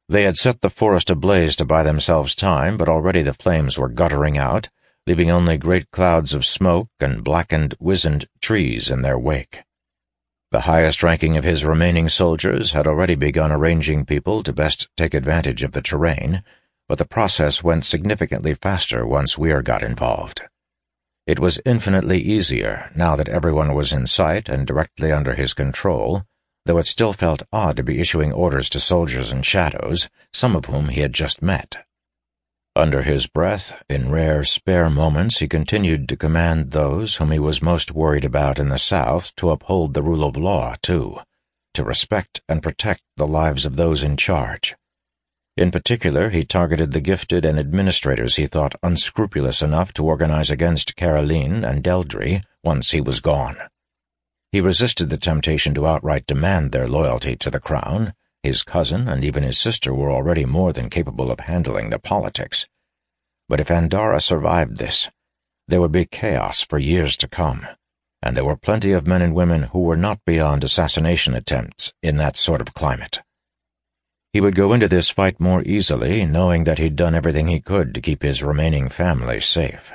They had set the forest ablaze to buy themselves time, but already the flames were guttering out, leaving only great clouds of smoke and blackened, wizened trees in their wake. The highest ranking of his remaining soldiers had already begun arranging people to best take advantage of the terrain, but the process went significantly faster once Weir got involved. It was infinitely easier now that everyone was in sight and directly under his control, though it still felt odd to be issuing orders to soldiers in shadows, some of whom he had just met. Under his breath, in rare, spare moments, he continued to command those whom he was most worried about in the South to uphold the rule of law, too, to respect and protect the lives of those in charge. In particular, he targeted the gifted and administrators he thought unscrupulous enough to organize against Caroline and Deldry once he was gone. He resisted the temptation to outright demand their loyalty to the crown. His cousin and even his sister were already more than capable of handling the politics. But if Andara survived this, there would be chaos for years to come, and there were plenty of men and women who were not beyond assassination attempts in that sort of climate. He would go into this fight more easily, knowing that he'd done everything he could to keep his remaining family safe.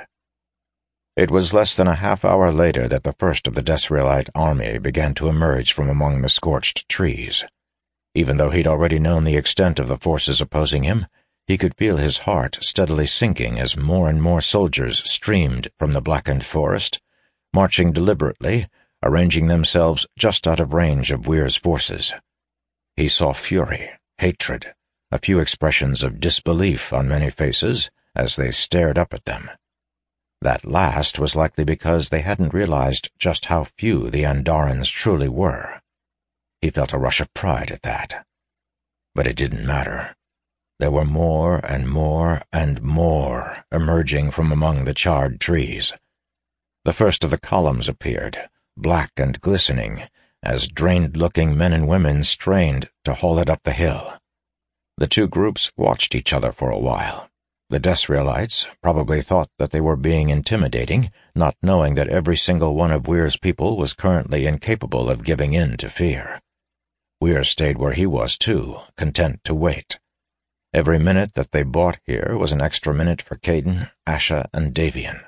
It was less than a half-hour later that the first of the Desrielite army began to emerge from among the scorched trees. Even though he'd already known the extent of the forces opposing him, he could feel his heart steadily sinking as more and more soldiers streamed from the blackened forest, marching deliberately, arranging themselves just out of range of Weir's forces. He saw fury, hatred, a few expressions of disbelief on many faces as they stared up at them. That last was likely because they hadn't realized just how few the Andarans truly were. He felt a rush of pride at that. But it didn't matter. There were more and more and more emerging from among the charred trees. The first of the columns appeared, black and glistening, as drained-looking men and women strained to haul it up the hill. The two groups watched each other for a while. The Desrielites probably thought that they were being intimidating, not knowing that every single one of Weir's people was currently incapable of giving in to fear. Weir stayed where he was, too, content to wait. Every minute that they bought here was an extra minute for Caden, Asha, and Davian.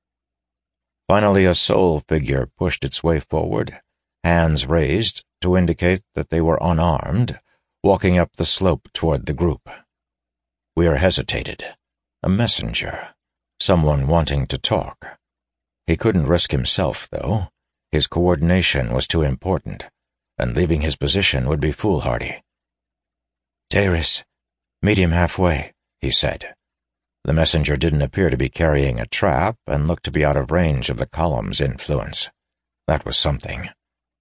Finally, a soul figure pushed its way forward, hands raised to indicate that they were unarmed, walking up the slope toward the group. Weir hesitated. A messenger. Someone wanting to talk. He couldn't risk himself, though. His coordination was too important, and leaving his position would be foolhardy. "Teiris, meet him halfway," he said. The messenger didn't appear to be carrying a trap and looked to be out of range of the column's influence. That was something.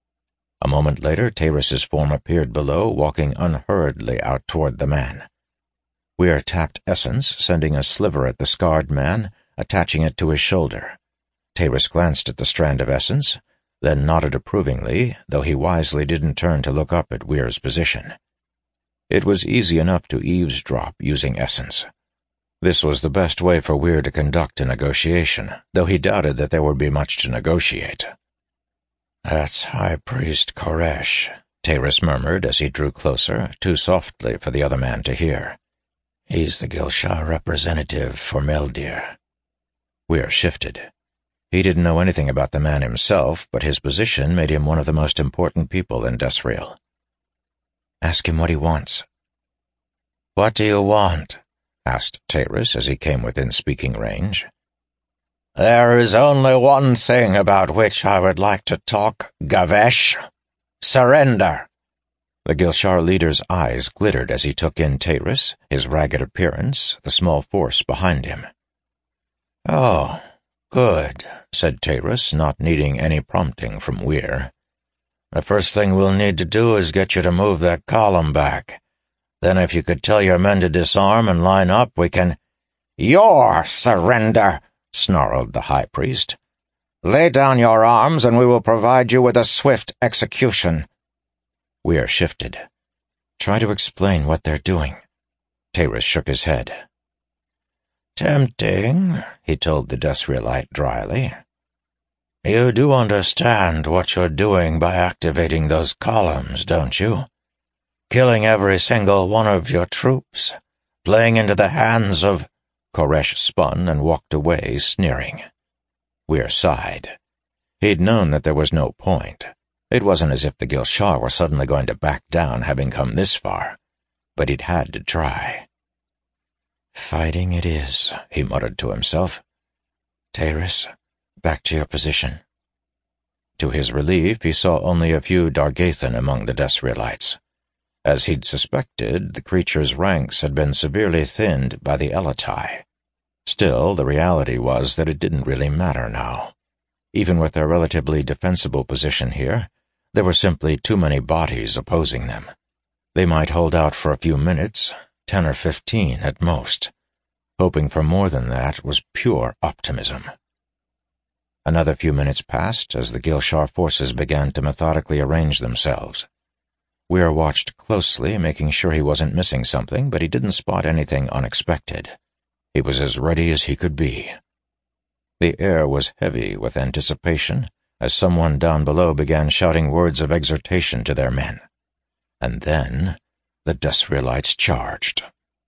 A moment later, Teiris's form appeared below, walking unhurriedly out toward the man. Weir tapped Essence, sending a sliver at the scarred man, attaching it to his shoulder. Teiris glanced at the strand of essence, then nodded approvingly, though he wisely didn't turn to look up at Weir's position. It was easy enough to eavesdrop using essence. This was the best way for Weir to conduct a negotiation, though he doubted that there would be much to negotiate. "That's High Priest Koresh," Teiris murmured as he drew closer, too softly for the other man to hear. "He's the Gilshar representative for Meldir." Weir shifted. He didn't know anything about the man himself, but his position made him one of the most important people in Desriel. "Ask him what he wants." "What do you want?" asked Teiris as he came within speaking range. "There is only one thing about which I would like to talk, Gavesh. Surrender." The Gilshar leader's eyes glittered as he took in Teiris, his ragged appearance, the small force behind him. "Oh, good," said Teiris, not needing any prompting from Weir. "The first thing we'll need to do is get you to move that column back. Then if you could tell your men to disarm and line up, we can—" "Your surrender," snarled the High Priest. "Lay down your arms and we will provide you with a swift execution." Weir shifted. "Try to explain what they're doing." Teiris shook his head. "Tempting," he told the Desrielite dryly. "You do understand what you're doing by activating those columns, don't you? killing every single one of your troops, playing into the hands of—" Koresh spun and walked away, sneering. Weir sighed. He'd known that there was no point. It wasn't as if the Gilshar were suddenly going to back down, having come this far, but he'd had to try. "Fighting it is," he muttered to himself. "Teyris, back to your position." To his relief, he saw only a few Dargathan among the Desrielites. As he'd suspected, the creature's ranks had been severely thinned by the Elatai. Still, the reality was that it didn't really matter now. Even with their relatively defensible position here, there were simply too many bodies opposing them. They might hold out for a few minutes, 10 or 15 at most. Hoping for more than that was pure optimism. Another few minutes passed as the Gilshar forces began to methodically arrange themselves. Weir watched closely, making sure he wasn't missing something, but he didn't spot anything unexpected. He was as ready as he could be. The air was heavy with anticipation as someone down below began shouting words of exhortation to their men. And then the Desrielites charged.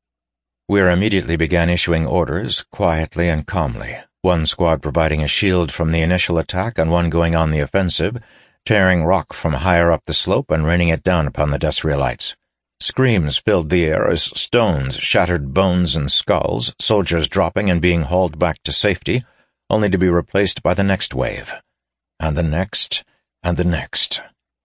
Weir immediately began issuing orders, quietly and calmly, one squad providing a shield from the initial attack and one going on the offensive, tearing rock from higher up the slope and raining it down upon the Desrielites. Screams filled the air as stones shattered bones and skulls, soldiers dropping and being hauled back to safety, only to be replaced by the next wave, and the next, and the next.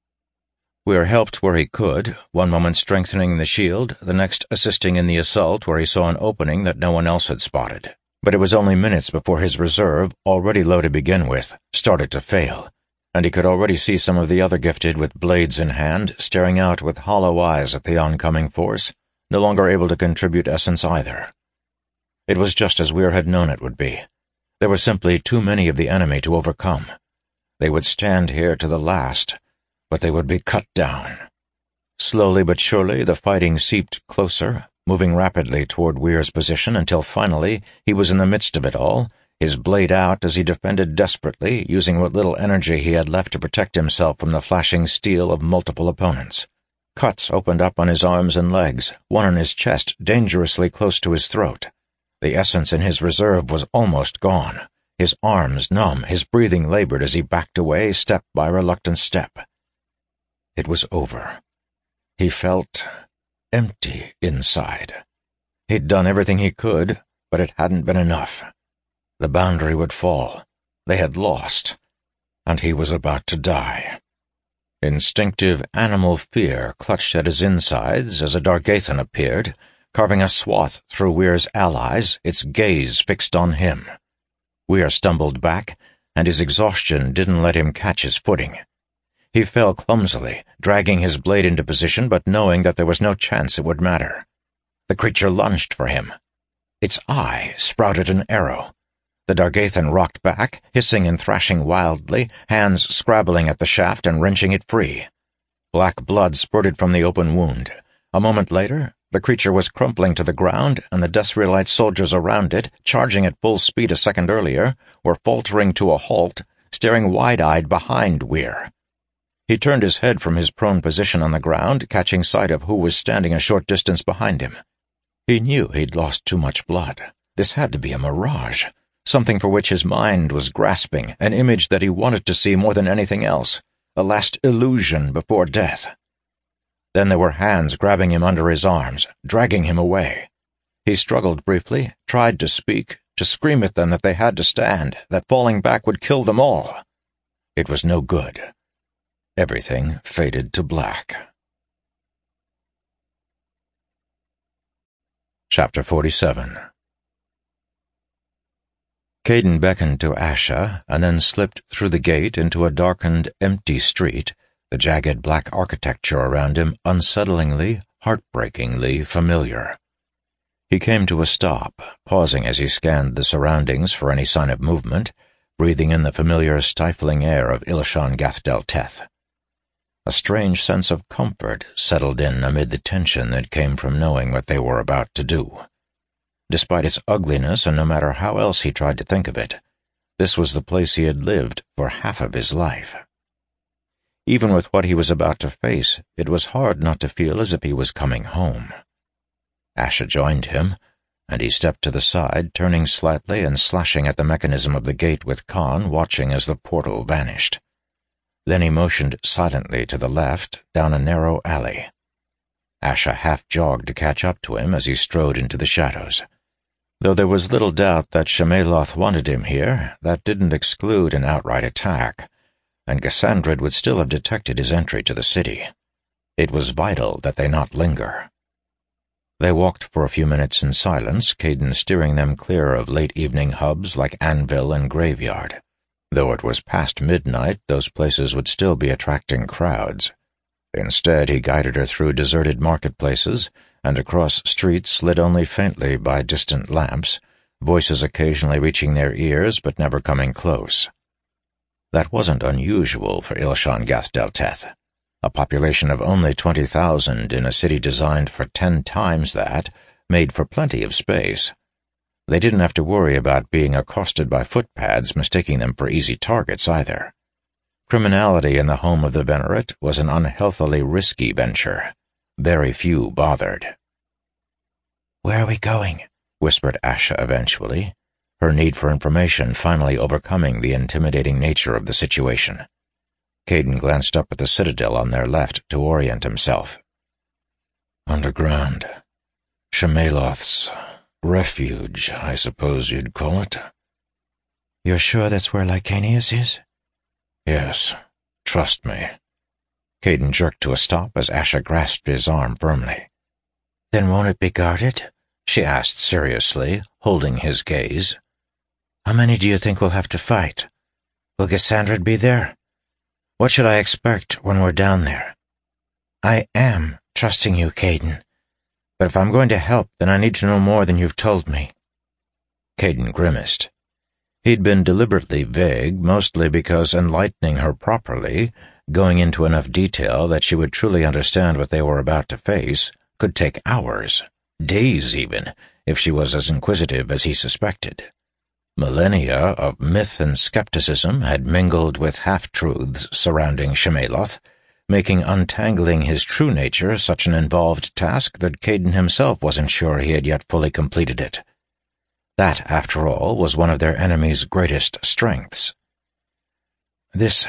Weir helped where he could, one moment strengthening the shield, the next assisting in the assault where he saw an opening that no one else had spotted. But it was only minutes before his reserve, already low to begin with, started to fail, and he could already see some of the other gifted with blades in hand, staring out with hollow eyes at the oncoming force, no longer able to contribute essence either. It was just as Weir had known it would be. There were simply too many of the enemy to overcome. They would stand here to the last, but they would be cut down. Slowly but surely the fighting seeped closer, moving rapidly toward Weir's position until finally he was in the midst of it all, his blade out as he defended desperately, using what little energy he had left to protect himself from the flashing steel of multiple opponents. Cuts opened up on his arms and legs, one on his chest dangerously close to his throat. The essence in his reserve was almost gone. His arms numb, his breathing labored as he backed away step by reluctant step. It was over. He felt empty inside. He'd done everything he could, but it hadn't been enough. The boundary would fall. They had lost, and he was about to die. Instinctive animal fear clutched at his insides as a Dargathan appeared, carving a swath through Weir's allies, its gaze fixed on him. Weir stumbled back, and his exhaustion didn't let him catch his footing. He fell clumsily, dragging his blade into position but knowing that there was no chance it would matter. The creature lunged for him. Its eye sprouted an arrow. The Dargathan rocked back, hissing and thrashing wildly, hands scrabbling at the shaft and wrenching it free. Black blood spurted from the open wound. A moment later, the creature was crumpling to the ground, and the Desrielite soldiers around it, charging at full speed a second earlier, were faltering to a halt, staring wide-eyed behind Weir. He turned his head from his prone position on the ground, catching sight of who was standing a short distance behind him. He knew he'd lost too much blood. This had to be a mirage, something for which his mind was grasping, an image that he wanted to see more than anything else, a last illusion before death. Then there were hands grabbing him under his arms, dragging him away. He struggled briefly, tried to speak, to scream at them that they had to stand, that falling back would kill them all. It was no good. Everything faded to black. Chapter 47. Kaidan beckoned to Asha and then slipped through the gate into a darkened, empty street, the jagged black architecture around him unsettlingly, heartbreakingly familiar. He came to a stop, pausing as he scanned the surroundings for any sign of movement, breathing in the familiar, stifling air of Ilishan Gathdel Teth. A strange sense of comfort settled in amid the tension that came from knowing what they were about to do. Despite its ugliness, and no matter how else he tried to think of it, this was the place he had lived for half of his life. Even with what he was about to face, it was hard not to feel as if he was coming home. Asha joined him, and he stepped to the side, turning slightly and slashing at the mechanism of the gate with Khan watching as the portal vanished. Then he motioned silently to the left, down a narrow alley. Asha half-jogged to catch up to him as he strode into the shadows. Though there was little doubt that Shemeloth wanted him here, that didn't exclude an outright attack, and Cassandrid would still have detected his entry to the city. It was vital that they not linger. They walked for a few minutes in silence, Kaidan steering them clear of late-evening hubs like Anvil and Graveyard. Though it was past midnight, those places would still be attracting crowds. Instead, he guided her through deserted marketplaces and across streets lit only faintly by distant lamps, voices occasionally reaching their ears but never coming close. That wasn't unusual for Ilshan Gath-Delteth, a population of only 20,000 in a city designed for 10 times that, made for plenty of space. They didn't have to worry about being accosted by footpads mistaking them for easy targets either. Criminality in the home of the Venerate was an unhealthily risky venture. Very few bothered. "Where are we going?" whispered Asha eventually, her need for information finally overcoming the intimidating nature of the situation. Kaidan glanced up at the citadel on their left to orient himself. "Underground. Shemeloth's refuge, I suppose you'd call it." "You're sure that's where Licanius is?" "Yes, trust me." Kaidan jerked to a stop as Asha grasped his arm firmly. "Then won't it be guarded?" she asked seriously, holding his gaze. "How many do you think we'll have to fight? Will Cassandrid be there? What should I expect when we're down there?" "I am trusting you, Kaidan. But if I'm going to help, then I need to know more than you've told me." Kaidan grimaced. He'd been deliberately vague, mostly because enlightening her properly, going into enough detail that she would truly understand what they were about to face, could take hours, days even, if she was as inquisitive as he suspected. Millennia of myth and skepticism had mingled with half-truths surrounding Shemeloth, making untangling his true nature such an involved task that Kaidan himself wasn't sure he had yet fully completed it. That, after all, was one of their enemy's greatest strengths. This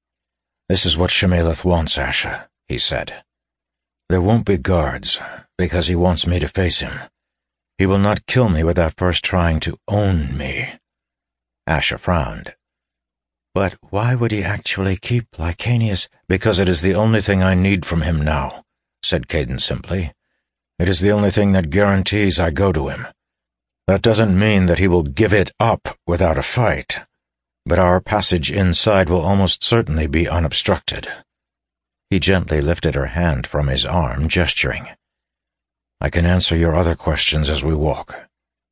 is what Shemeloth wants, Asha," he said. "There won't be guards, because he wants me to face him. He will not kill me without first trying to own me." Asha frowned. "But why would he actually keep Licanius?" "Because it is the only thing I need from him now," said Kaidan simply. "It is the only thing that guarantees I go to him. That doesn't mean that he will give it up without a fight, but our passage inside will almost certainly be unobstructed." He gently lifted her hand from his arm, gesturing. "I can answer your other questions as we walk."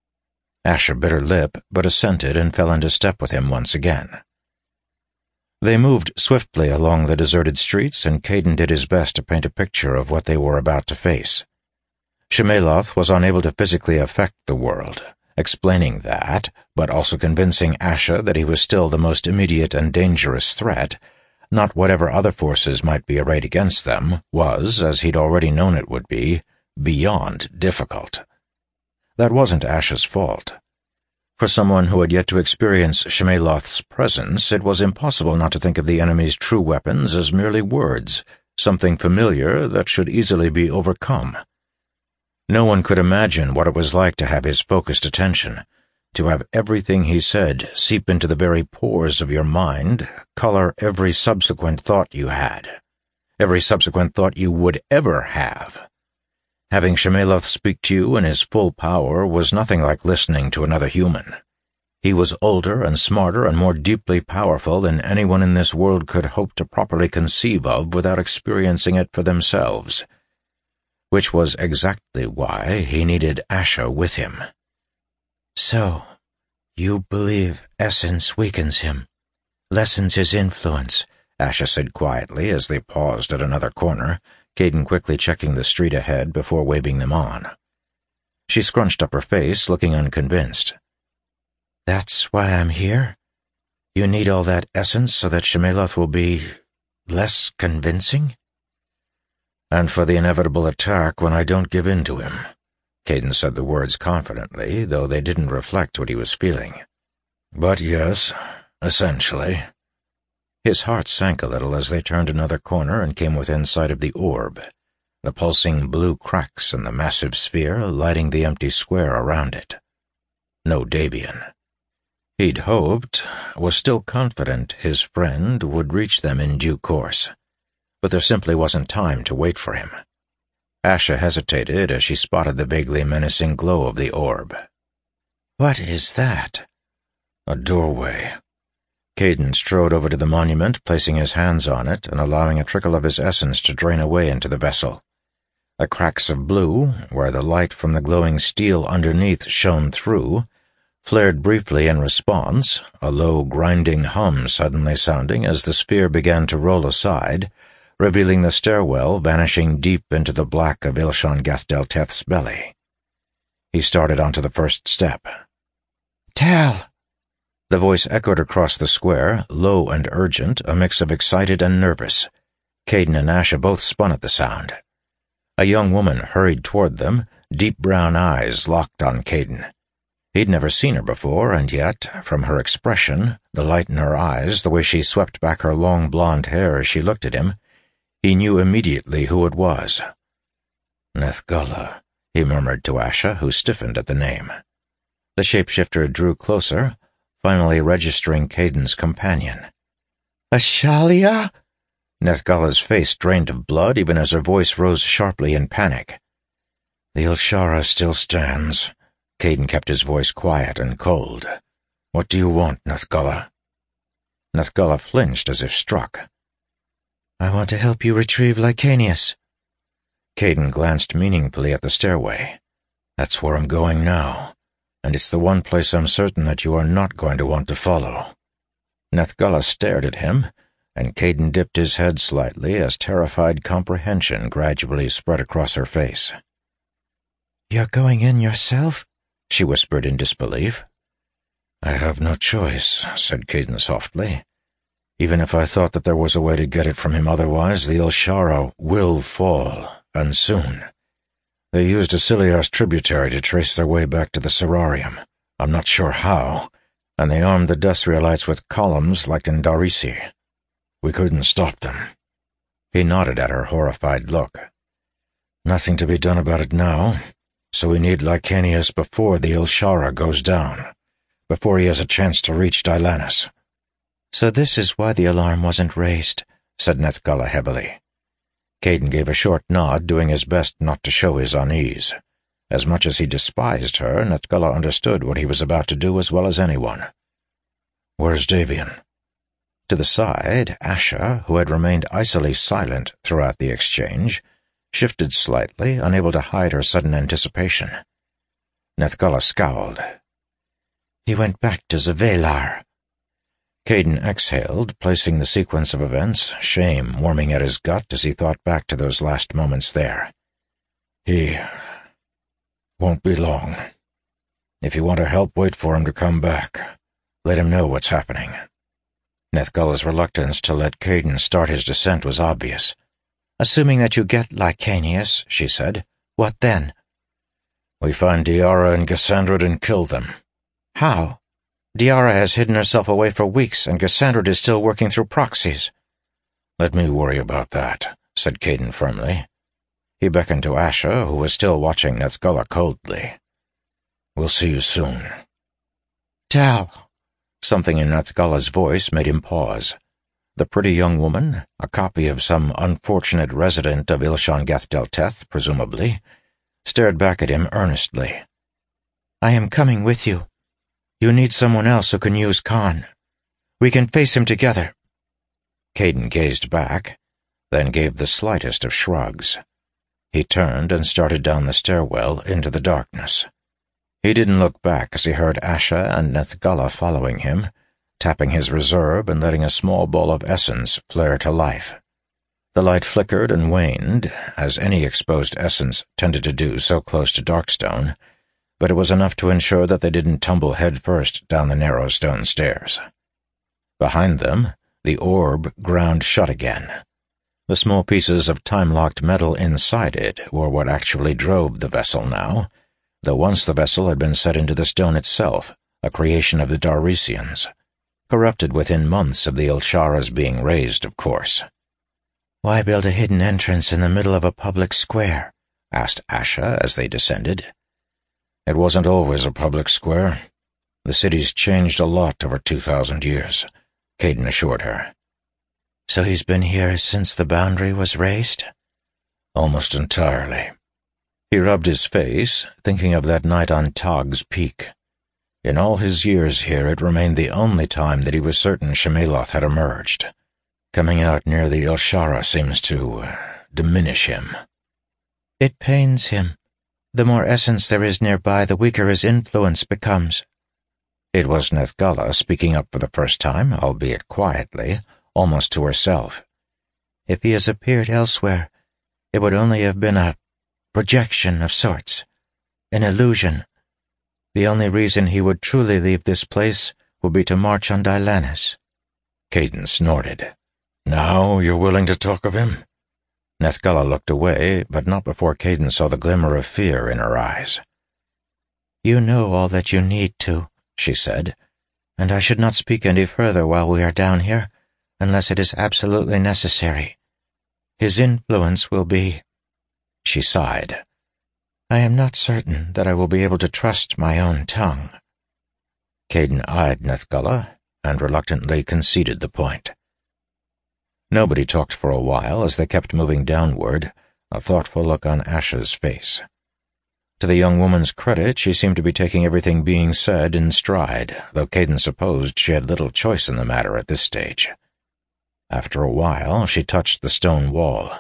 Asha bit her lip, but assented and fell into step with him once again. They moved swiftly along the deserted streets, and Kaidan did his best to paint a picture of what they were about to face. Shemeloth was unable to physically affect the world, explaining that, but also convincing Asha that he was still the most immediate and dangerous threat, not whatever other forces might be arrayed against them, was, as he'd already known it would be, beyond difficult. That wasn't Asha's fault. For someone who had yet to experience Shemeloth's presence, it was impossible not to think of the enemy's true weapons as merely words, something familiar that should easily be overcome. No one could imagine what it was like to have his focused attention, to have everything he said seep into the very pores of your mind, color every subsequent thought you had, every subsequent thought you would ever have. Having Shemeloth speak to you in his full power was nothing like listening to another human. He was older and smarter and more deeply powerful than anyone in this world could hope to properly conceive of without experiencing it for themselves. Which was exactly why he needed Asha with him. "So, you believe essence weakens him, lessens his influence," Asha said quietly as they paused at another corner, Kaidan quickly checking the street ahead before waving them on. She scrunched up her face, looking unconvinced. "That's why I'm here? You need all that essence so that Shemeloth will be less convincing? And for the inevitable attack when I don't give in to him. Kaidan said the words confidently, though they didn't reflect what he was feeling. But yes, essentially. His heart sank a little as they turned another corner and came within sight of the orb, the pulsing blue cracks in the massive sphere lighting the empty square around it. No Dabian. He'd hoped, was still confident his friend would reach them in due course, but there simply wasn't time to wait for him. Asha hesitated as she spotted the vaguely menacing glow of the orb. "What is that?" "A doorway." Kaidan strode over to the monument, placing his hands on it and allowing a trickle of his essence to drain away into the vessel. The cracks of blue, where the light from the glowing steel underneath shone through, flared briefly in response, a low, grinding hum suddenly sounding as the sphere began to roll aside, revealing the stairwell vanishing deep into the black of Ilshan Gath-Delteth's belly. He started onto the first step. "Tal!" The voice echoed across the square, low and urgent, a mix of excited and nervous. Kaidan and Asha both spun at the sound. A young woman hurried toward them, deep brown eyes locked on Kaidan. He'd never seen her before, and yet, from her expression, the light in her eyes, the way she swept back her long blonde hair as she looked at him, he knew immediately who it was. "Nethgalla," he murmured to Asha, who stiffened at the name. The shapeshifter drew closer, finally registering Kaidan's companion. "Ashalia?" Nethgalla's face drained of blood even as her voice rose sharply in panic. "The Ilshara still stands." Kaidan kept his voice quiet and cold. "What do you want, Nethgalla?" Nethgalla flinched as if struck. "I want to help you retrieve Licanius." Kaidan glanced meaningfully at the stairway. "That's where I'm going now, and it's the one place I'm certain that you are not going to want to follow." Nethgalla stared at him, and Kaidan dipped his head slightly as terrified comprehension gradually spread across her face. "You're going in yourself?" she whispered in disbelief. "I have no choice," said Kaidan softly. "Even if I thought that there was a way to get it from him otherwise, the Ilshara will fall, and soon. They used a Ciliar's tributary to trace their way back to the Serrarium. I'm not sure how, and they armed the Desrielites with columns like in Darisi. We couldn't stop them." He nodded at her horrified look. "Nothing to be done about it now, so we need Licanius before the Ilshara goes down, before he has a chance to reach Dylanus." "So this is why the alarm wasn't raised," said Nethgalla heavily. Kaidan gave a short nod, doing his best not to show his unease. As much as he despised her, Nethgalla understood what he was about to do as well as anyone. "Where's Davian?" To the side, Asha, who had remained icily silent throughout the exchange, shifted slightly, unable to hide her sudden anticipation. Nethgalla scowled. "He went back to Zavelar." Kaidan exhaled, placing the sequence of events, shame warming at his gut as he thought back to those last moments there. "He won't be long. If you want to help, wait for him to come back. Let him know what's happening." Nethgalla's reluctance to let Kaidan start his descent was obvious. "Assuming that you get Licanius," she said, "what then?" "We find Diara and Gassandrid and kill them." "How? Diara has hidden herself away for weeks, and Gassandrid is still working through proxies." "Let me worry about that," said Kaidan firmly. He beckoned to Asha, who was still watching Nethgalla coldly. "We'll see you soon." "Tal." Something in Nethgalla's voice made him pause. The pretty young woman, a copy of some unfortunate resident of Ilshan Gath-Delteth, presumably, stared back at him earnestly. "I am coming with you. You need someone else who can use Khan. We can face him together." Kaidan gazed back, then gave the slightest of shrugs. He turned and started down the stairwell into the darkness. He didn't look back as he heard Asha and Nethgalla following him, tapping his reserve and letting a small ball of essence flare to life. The light flickered and waned, as any exposed essence tended to do so close to Darkstone, but it was enough to ensure that they didn't tumble head first down the narrow stone stairs. Behind them, The orb ground shut again. The small pieces of time-locked metal inside it were what actually drove the vessel now, though once the vessel had been set into the stone itself, a creation of the Darisians. Corrupted within months of the Ilshara's being raised, of course. "Why build a hidden entrance in the middle of a public square?" asked Asha as they descended. It wasn't always a public square. The city's changed a lot over 2,000 years, Kaidan assured her. "So he's been here since the boundary was raised?" "Almost entirely." He rubbed his face, thinking of that night on Tog's Peak. In all his years here, it remained the only time that he was certain Shemeloth had emerged. Coming out near the Ilshara seems to diminish him. "It pains him. The more essence there is nearby, the weaker his influence becomes." It was Nethgalla speaking up for the first time, albeit quietly, almost to herself. "If he has appeared elsewhere, it would only have been a projection of sorts, an illusion. The only reason he would truly leave this place would be to march on Dylannis." Kaidan snorted. "Now you're willing to talk of him?" Nethgalla looked away, but not before Kaidan saw the glimmer of fear in her eyes. "You know all that you need to," she said, "and I should not speak any further while we are down here, unless it is absolutely necessary. His influence will be—" She sighed. "I am not certain that I will be able to trust my own tongue." Kaidan eyed Nethgalla and reluctantly conceded the point. Nobody talked for a while as they kept moving downward, a thoughtful look on Asha's face. To the young woman's credit, she seemed to be taking everything being said in stride, though Kaidan supposed she had little choice in the matter at this stage. After a while, she touched the stone wall.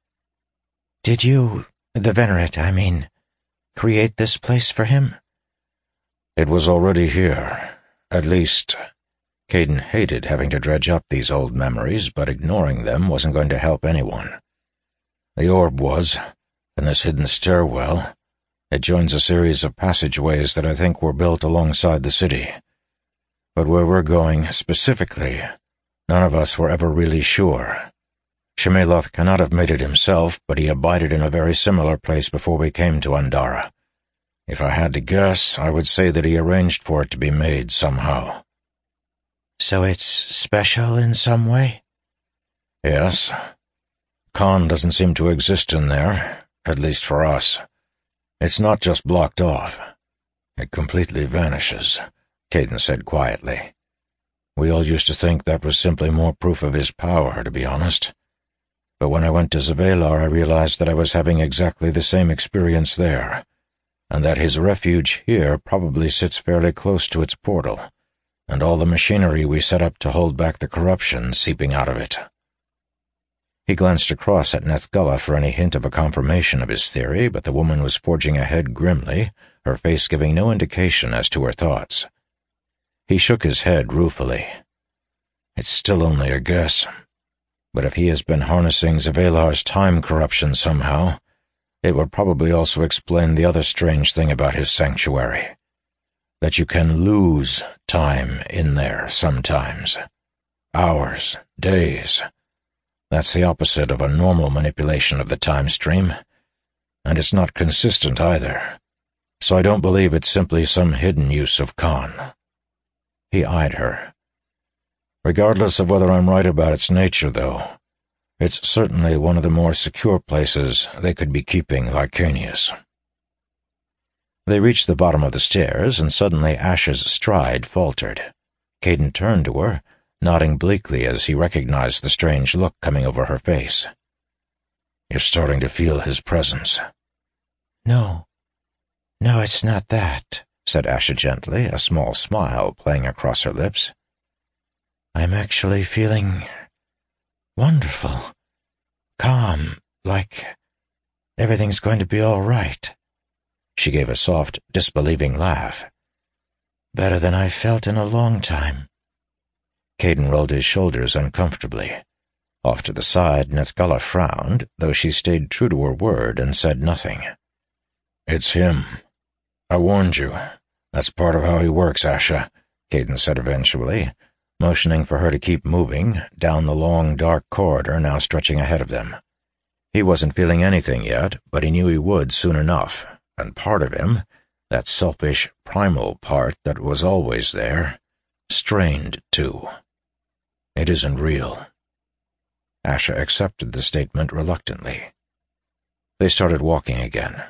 "Did you, the Venerate, I mean, create this place for him?" "It was already here. At least—" Kaidan hated having to dredge up these old memories, but ignoring them wasn't going to help anyone. "The orb was, and this hidden stairwell. It joins a series of passageways that I think were built alongside the city. But where we're going, specifically, none of us were ever really sure. Shemeloth cannot have made it himself, but he abided in a very similar place before we came to Andara. If I had to guess, I would say that he arranged for it to be made somehow." "So it's special in some way?" "Yes. Khan doesn't seem to exist in there, at least for us. It's not just blocked off. It completely vanishes," Kaidan said quietly. "We all used to think that was simply more proof of his power, to be honest. But when I went to Zvelar, I realized that I was having exactly the same experience there, and that his refuge here probably sits fairly close to its portal, and all the machinery we set up to hold back the corruption seeping out of it." He glanced across at Nethgalla for any hint of a confirmation of his theory, but the woman was forging ahead grimly, her face giving no indication as to her thoughts. He shook his head ruefully. "It's still only a guess. But if he has been harnessing Zvelar's time corruption somehow, it would probably also explain the other strange thing about his sanctuary. That you can lose time in there sometimes. Hours, days. That's the opposite of a normal manipulation of the time stream. And it's not consistent either. So I don't believe it's simply some hidden use of Khan." He eyed her. "Regardless of whether I'm right about its nature, though, it's certainly one of the more secure places they could be keeping Larcanius." They reached the bottom of the stairs, and suddenly Asha's stride faltered. Kaidan turned to her, nodding bleakly as he recognized the strange look coming over her face. "You're starting to feel his presence." No, it's not that," said Asha gently, a small smile playing across her lips. "I'm actually feeling wonderful, calm, like everything's going to be all right." She gave a soft, disbelieving laugh. "Better than I've felt in a long time." Kaidan rolled his shoulders uncomfortably. Off to the side, Nethgalla frowned, though she stayed true to her word and said nothing. "It's him. I warned you. That's part of how he works, Asha," Kaidan said eventually, motioning for her to keep moving down the long, dark corridor now stretching ahead of them. He wasn't feeling anything yet, but he knew he would soon enough, and part of him, that selfish, primal part that was always there, strained too. It isn't real. Asha accepted the statement reluctantly. They started walking again.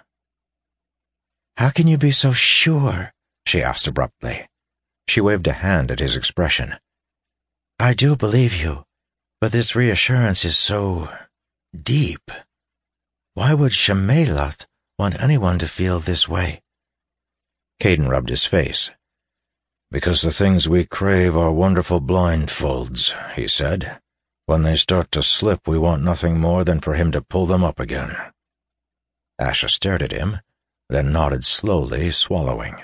"How can you be so sure?" she asked abruptly. She waved a hand at his expression. "I do believe you, but this reassurance is so deep. Why would Shemelath want anyone to feel this way?" Kaidan rubbed his face. "Because the things we crave are wonderful blindfolds," he said. "When they start to slip, we want nothing more than for him to pull them up again." Asha stared at him, then nodded slowly, swallowing.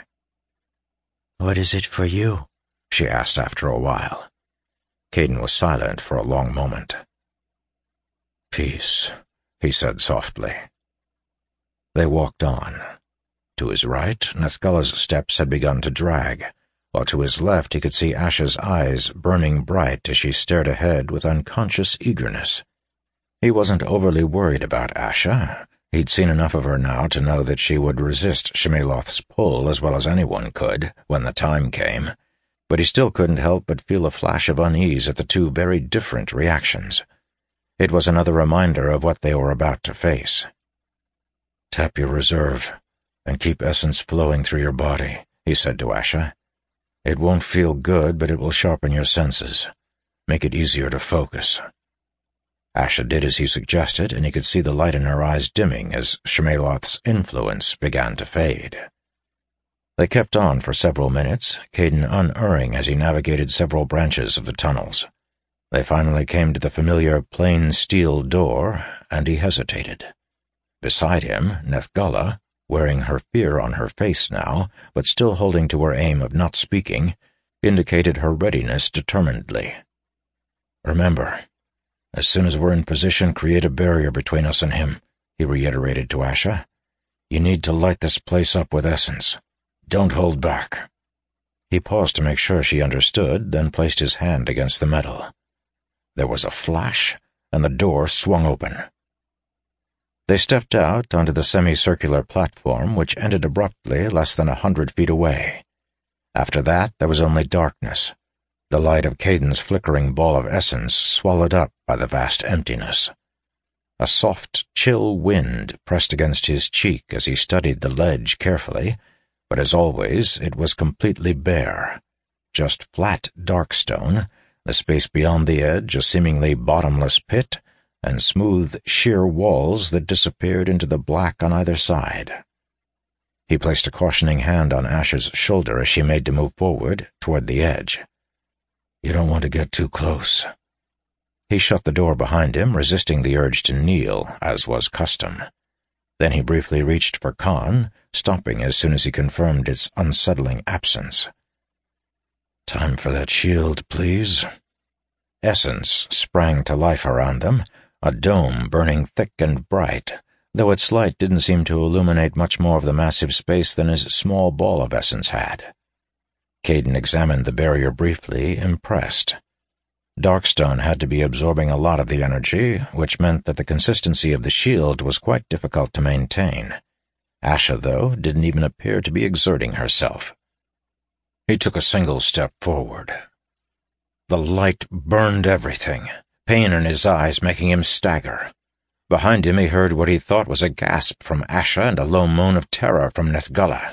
"What is it for you?" she asked after a while. Kaidan was silent for a long moment. "Peace," he said softly. They walked on. To his right, Nethgala's steps had begun to drag, while to his left he could see Asha's eyes burning bright as she stared ahead with unconscious eagerness. He wasn't overly worried about Asha. He'd seen enough of her now to know that she would resist Shemelath's pull as well as anyone could when the time came, but he still couldn't help but feel a flash of unease at the two very different reactions. It was another reminder of what they were about to face. "Tap your reserve, and keep essence flowing through your body," he said to Asha. "It won't feel good, but it will sharpen your senses, make it easier to focus." Asha did as he suggested, and he could see the light in her eyes dimming as Shemelath's influence began to fade. They kept on for several minutes, Kaidan unerring as he navigated several branches of the tunnels. They finally came to the familiar plain steel door, and he hesitated. Beside him, Nethgala, wearing her fear on her face now, but still holding to her aim of not speaking, indicated her readiness determinedly. "Remember, as soon as we're in position, create a barrier between us and him," he reiterated to Asha. "You need to light this place up with essence. Don't hold back." He paused to make sure she understood, then placed his hand against the metal. There was a flash, and the door swung open. They stepped out onto the semicircular platform, which ended abruptly less than 100 feet away. After that, there was only darkness, the light of Kaidan's flickering ball of essence swallowed up by the vast emptiness. A soft, chill wind pressed against his cheek as he studied the ledge carefully, but as always, it was completely bare. Just flat, dark stone, the space beyond the edge a seemingly bottomless pit, and smooth, sheer walls that disappeared into the black on either side. He placed a cautioning hand on Asha's shoulder as she made to move forward toward the edge. "You don't want to get too close." He shut the door behind him, resisting the urge to kneel, as was custom. Then he briefly reached for Khan, stopping as soon as he confirmed its unsettling absence. "Time for that shield, please." Essence sprang to life around them, a dome burning thick and bright, though its light didn't seem to illuminate much more of the massive space than his small ball of essence had. Kaidan examined the barrier briefly, impressed. Darkstone had to be absorbing a lot of the energy, which meant that the consistency of the shield was quite difficult to maintain. Asha, though, didn't even appear to be exerting herself. He took a single step forward. The light burned everything, pain in his eyes making him stagger. Behind him he heard what he thought was a gasp from Asha and a low moan of terror from Nethgala.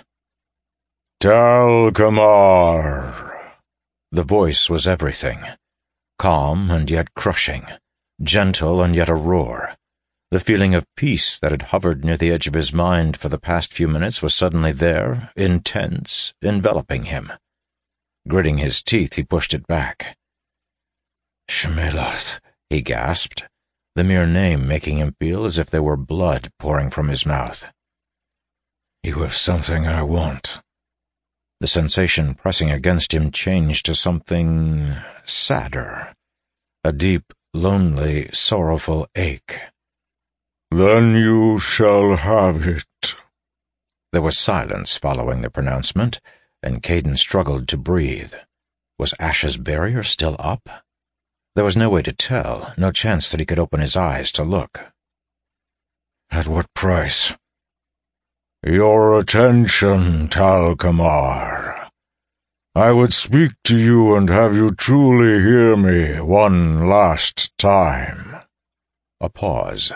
"Talkamar!" The voice was everything. Calm and yet crushing, gentle and yet a roar. The feeling of peace that had hovered near the edge of his mind for the past few minutes was suddenly there, intense, enveloping him. Gritting his teeth, he pushed it back. "Shemelath," he gasped, the mere name making him feel as if there were blood pouring from his mouth. "You have something I want." The sensation pressing against him changed to something sadder, a deep, lonely, sorrowful ache. "Then you shall have it." There was silence following the pronouncement, and Kaidan struggled to breathe. Was Ash's barrier still up? There was no way to tell, no chance that he could open his eyes to look. At what price? Your attention, Tal Kamar. I would speak to you and have you truly hear me one last time. A pause.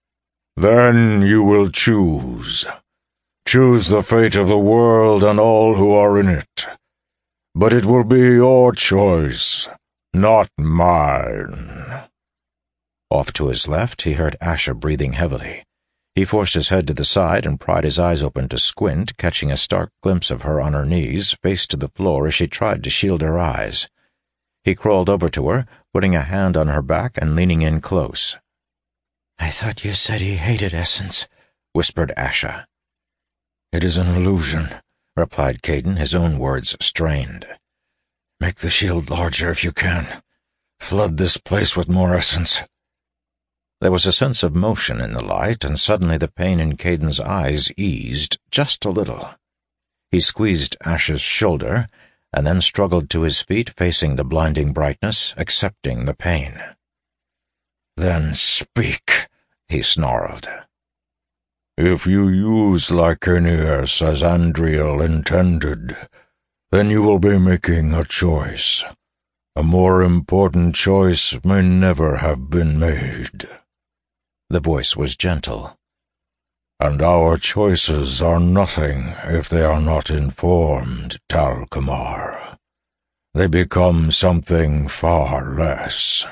Then you will choose. Choose the fate of the world and all who are in it. But it will be your choice, not mine. Off to his left, he heard Asha breathing heavily. He forced his head to the side and pried his eyes open to squint, catching a stark glimpse of her on her knees, face to the floor as she tried to shield her eyes. He crawled over to her, putting a hand on her back and leaning in close. "I thought you said he hated Essence," whispered Asha. "It is an illusion," replied Kaidan, his own words strained. "Make the shield larger if you can. Flood this place with more essence." There was a sense of motion in the light, and suddenly the pain in Kaidan's eyes eased just a little. He squeezed Asha's shoulder, and then struggled to his feet, facing the blinding brightness, accepting the pain. "Then speak," he snarled. "If you use Licanius as Andriel intended, then you will be making a choice. A more important choice may never have been made." The voice was gentle. "And our choices are nothing if they are not informed, Tal Kamar. They become something far less."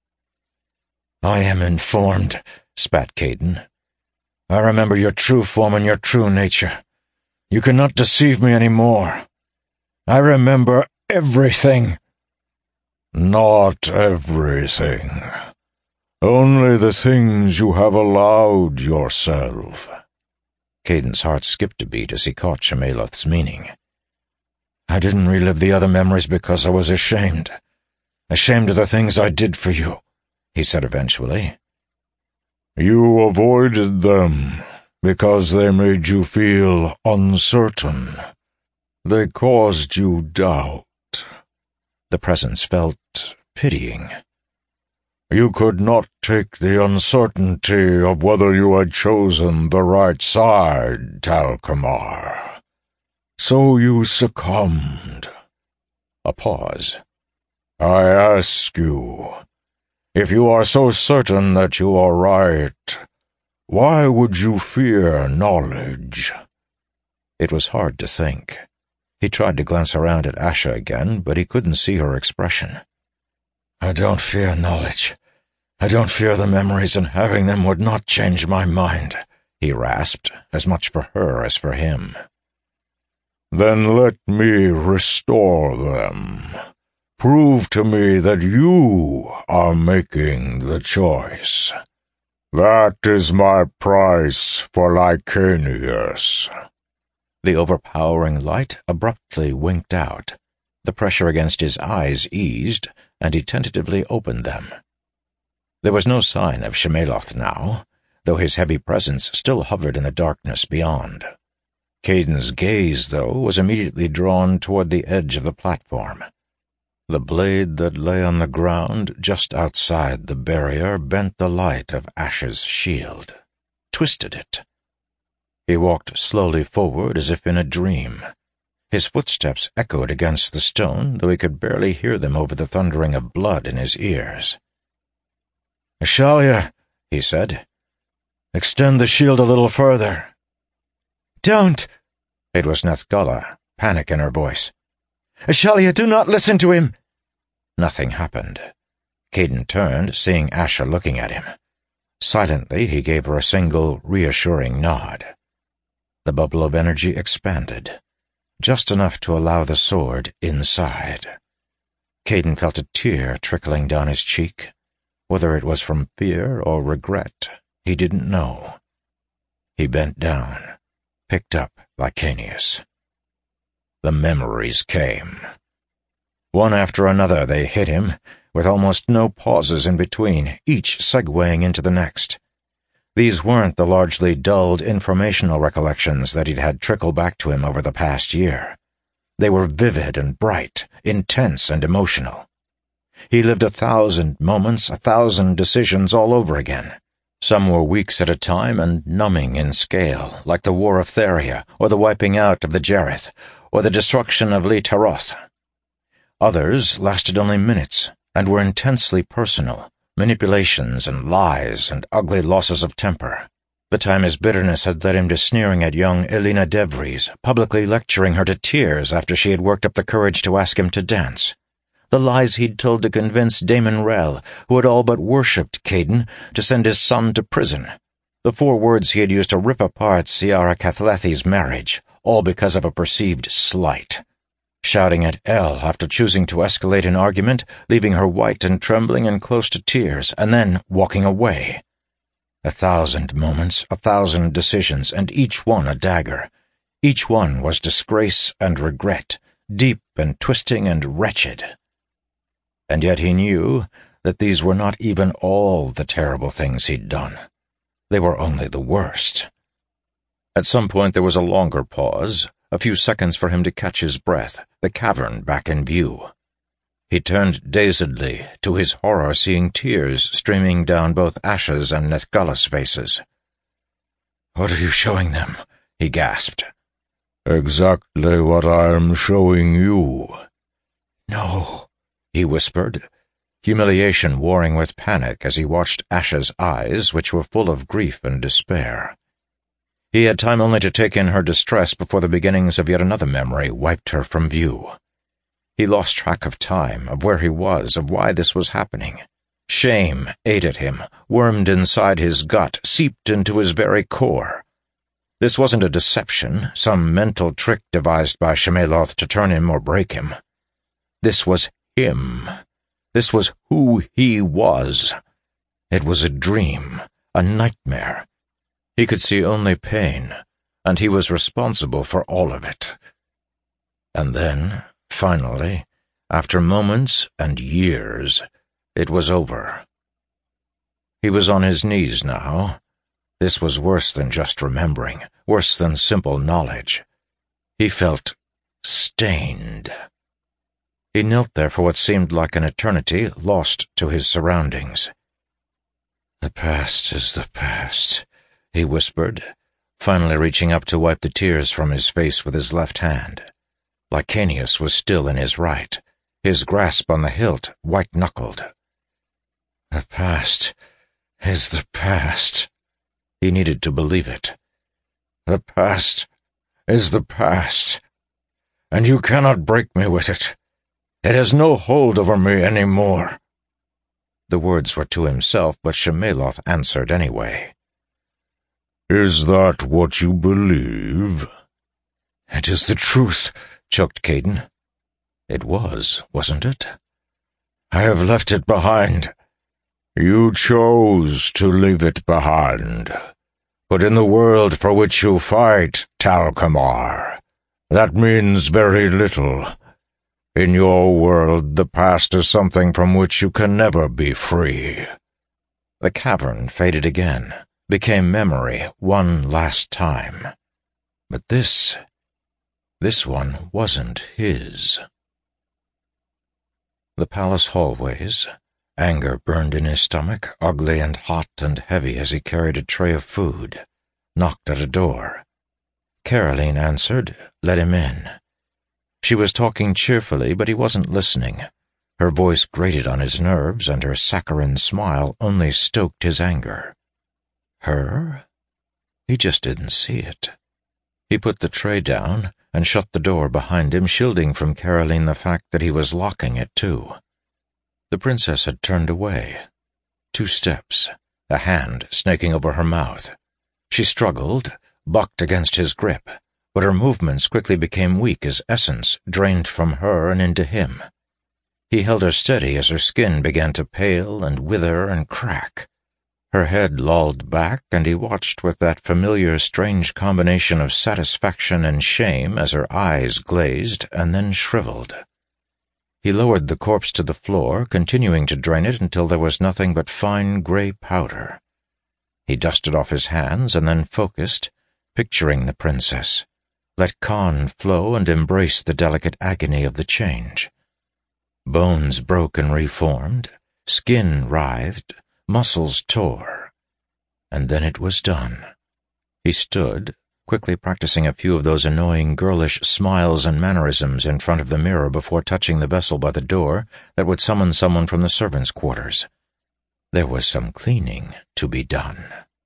"I am informed," spat Kaidan. "I remember your true form and your true nature. You cannot deceive me any more. I remember everything." "Not everything. Only the things you have allowed yourself." Kaidan's heart skipped a beat as he caught Shemeloth's meaning. "I didn't relive the other memories because I was ashamed. Ashamed of the things I did for you," he said eventually. "You avoided them because they made you feel uncertain. They caused you doubt." The presence felt pitying. "You could not take the uncertainty of whether you had chosen the right side, Tal Kamar. So you succumbed." A pause. "I ask you, if you are so certain that you are right, why would you fear knowledge?" It was hard to think. He tried to glance around at Asha again, but he couldn't see her expression. "I don't fear knowledge. I don't fear the memories, and having them would not change my mind," he rasped, as much for her as for him. "Then let me restore them. Prove to me that you are making the choice. That is my price for Licanius." The overpowering light abruptly winked out. The pressure against his eyes eased, and he tentatively opened them. There was no sign of Shemeloth now, though his heavy presence still hovered in the darkness beyond. Kaidan's gaze, though, was immediately drawn toward the edge of the platform. The blade that lay on the ground just outside the barrier bent the light of Asha's shield, twisted it. He walked slowly forward as if in a dream. His footsteps echoed against the stone, though he could barely hear them over the thundering of blood in his ears. "Ashalia," he said, "extend the shield a little further." "Don't!" It was Nethgalla, panic in her voice. "Ashalia, do not listen to him!" Nothing happened. Kaidan turned, seeing Asha looking at him. Silently, he gave her a single, reassuring nod. The bubble of energy expanded, just enough to allow the sword inside. Kaidan felt a tear trickling down his cheek. Whether it was from fear or regret, he didn't know. He bent down, picked up Licanius. The memories came. One after another they hit him, with almost no pauses in between, each segueing into the next. These weren't the largely dulled informational recollections that he'd had trickle back to him over the past year. They were vivid and bright, intense and emotional. He lived 1,000 moments, 1,000 decisions all over again. Some were weeks at a time and numbing in scale, like the War of Theria, or the wiping out of the Jareth, or the destruction of Li Taroth. Others lasted only minutes, and were intensely personal, manipulations and lies and ugly losses of temper. The time his bitterness had led him to sneering at young Elena Devries, publicly lecturing her to tears after she had worked up the courage to ask him to dance. The lies he'd told to convince Damon Rell, who had all but worshipped Caden, to send his son to prison. The 4 words he had used to rip apart Ciara Cathlethi's marriage, all because of a perceived slight. Shouting at Elle after choosing to escalate an argument, leaving her white and trembling and close to tears, and then walking away. 1,000 moments, 1,000 decisions, and each one a dagger. Each one was disgrace and regret, deep and twisting and wretched. And yet he knew that these were not even all the terrible things he'd done. They were only the worst. At some point there was a longer pause, a few seconds for him to catch his breath, the cavern back in view. He turned dazedly, to his horror seeing tears streaming down both Asha's and Nethgala's faces. "What are you showing them?" he gasped. "Exactly what I am showing you." "No," he whispered, humiliation warring with panic as he watched Asha's eyes, which were full of grief and despair. He had time only to take in her distress before the beginnings of yet another memory wiped her from view. He lost track of time, of where he was, of why this was happening. Shame ate at him, wormed inside his gut, seeped into his very core. This wasn't a deception, some mental trick devised by Shemeloth to turn him or break him. This was him. This was who he was. It was a dream, a nightmare. He could see only pain, and he was responsible for all of it. And then, finally, after moments and years, it was over. He was on his knees now. This was worse than just remembering, worse than simple knowledge. He felt stained. He knelt there for what seemed like an eternity, lost to his surroundings. "The past is the past," he whispered, finally reaching up to wipe the tears from his face with his left hand. Licanius was still in his right, his grasp on the hilt white-knuckled. "The past is the past." He needed to believe it. "The past is the past, and you cannot break me with it. It has no hold over me any more." The words were to himself, but Shemeloth answered anyway. "Is that what you believe?" "It is the truth," choked Caden. It was, wasn't it? "I have left it behind." "You chose to leave it behind. But in the world for which you fight, Talcamar, that means very little. In your world, the past is something from which you can never be free." The cavern faded again, became memory one last time. But this one wasn't his. The palace hallways. Anger burned in his stomach, ugly and hot and heavy as he carried a tray of food, knocked at a door. Caroline answered, let him in. She was talking cheerfully, but he wasn't listening. Her voice grated on his nerves, and her saccharine smile only stoked his anger. Her? He just didn't see it. He put the tray down and shut the door behind him, shielding from Caroline the fact that he was locking it too. The princess had turned away. 2 steps, a hand snaking over her mouth. She struggled, bucked against his grip, but her movements quickly became weak as essence drained from her and into him. He held her steady as her skin began to pale and wither and crack. Her head lolled back, and he watched with that familiar strange combination of satisfaction and shame as her eyes glazed and then shriveled. He lowered the corpse to the floor, continuing to drain it until there was nothing but fine gray powder. He dusted off his hands and then focused, picturing the princess, Let Khan flow and embrace the delicate agony of the change. Bones broke and reformed, skin writhed, muscles tore. And then it was done. He stood, quickly practicing a few of those annoying girlish smiles and mannerisms in front of the mirror before touching the vessel by the door that would summon someone from the servants' quarters. There was some cleaning to be done.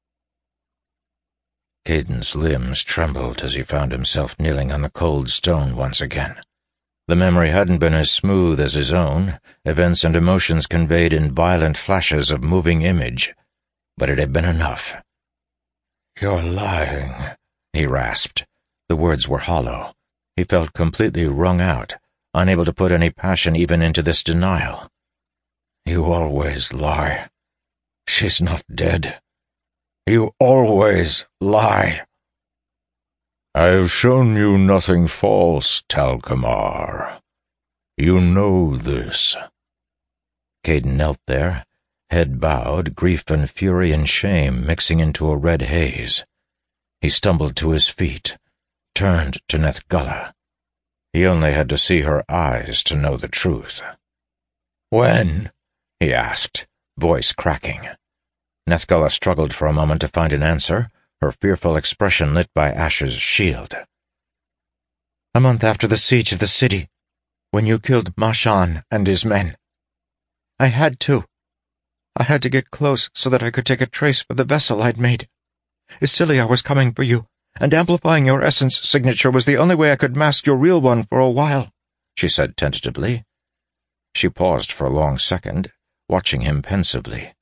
Caden's limbs trembled as he found himself kneeling on the cold stone once again. The memory hadn't been as smooth as his own, events and emotions conveyed in violent flashes of moving image, but it had been enough. "You're lying," he rasped. The words were hollow. He felt completely wrung out, unable to put any passion even into this denial. "You always lie. She's not dead. You always lie." "I have shown you nothing false, Tal Kamar. You know this." Caden knelt there, head bowed, grief and fury and shame mixing into a red haze. He stumbled to his feet, turned to Nethgalla. He only had to see her eyes to know the truth. "When?" he asked, voice cracking. Nethgalla struggled for a moment to find an answer, her fearful expression lit by Ash's shield. "A month after the siege of the city, when you killed Mashan and his men. I had to. I had to get close so that I could take a trace for the vessel I'd made. Isilia was coming for you, and amplifying your essence signature was the only way I could mask your real one for a while," she said tentatively. She paused for a long second, watching him pensively.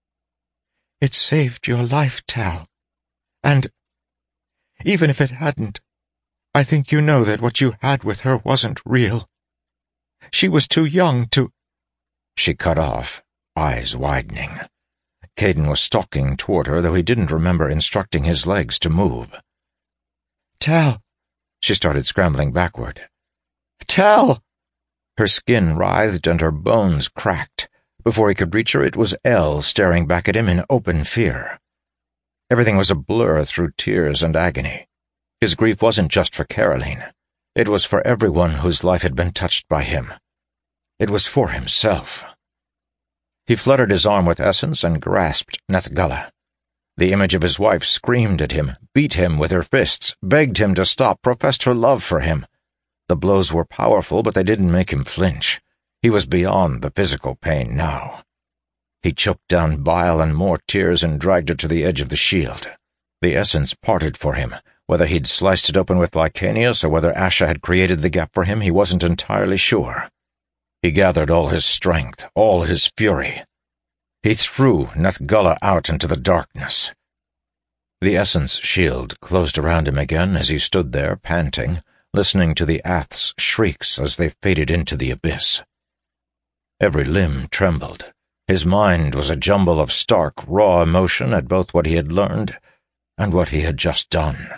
"It saved your life, Tal. And even if it hadn't, I think you know that what you had with her wasn't real. She was too young to—" She cut off, eyes widening. Caden was stalking toward her, though he didn't remember instructing his legs to move. "Tal!" She started scrambling backward. "Tal!" Her skin writhed and her bones cracked. Before he could reach her, it was Elle staring back at him in open fear. Everything was a blur through tears and agony. His grief wasn't just for Caroline. It was for everyone whose life had been touched by him. It was for himself. He fluttered his arm with essence and grasped Nethgalla. The image of his wife screamed at him, beat him with her fists, begged him to stop, professed her love for him. The blows were powerful, but they didn't make him flinch. He was beyond the physical pain now. He choked down bile and more tears and dragged her to the edge of the shield. The essence parted for him. Whether he'd sliced it open with Licanius or whether Asha had created the gap for him, he wasn't entirely sure. He gathered all his strength, all his fury. He threw Nethgalla out into the darkness. The essence shield closed around him again as he stood there, panting, listening to the Ath's shrieks as they faded into the abyss. Every limb trembled. His mind was a jumble of stark, raw emotion at both what he had learned and what he had just done.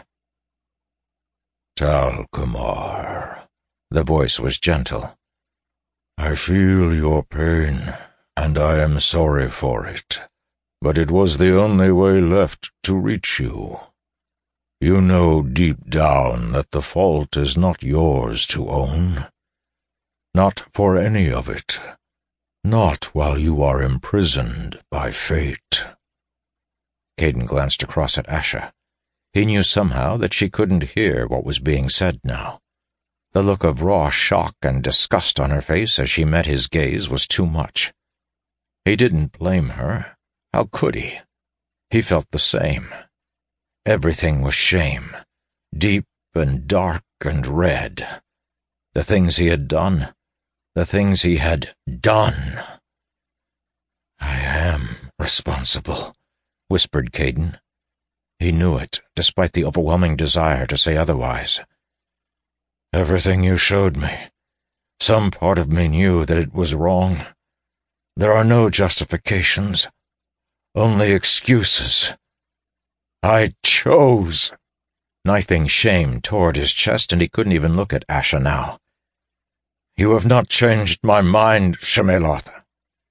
"Tal Kamar," the voice was gentle. "I feel your pain, and I am sorry for it, but it was the only way left to reach you. You know deep down that the fault is not yours to own. Not for any of it. Not while you are imprisoned by fate." Caden glanced across at Asha. He knew somehow that she couldn't hear what was being said now. The look of raw shock and disgust on her face as she met his gaze was too much. He didn't blame her. How could he? He felt the same. Everything was shame, deep and dark and red. The things he had done, the things he had done. "I am responsible," whispered Caden. He knew it, despite the overwhelming desire to say otherwise. "Everything you showed me, some part of me knew that it was wrong. There are no justifications, only excuses. I chose." Knifing shame toward his chest, and he couldn't even look at Asha now. "You have not changed my mind, Shemeloth."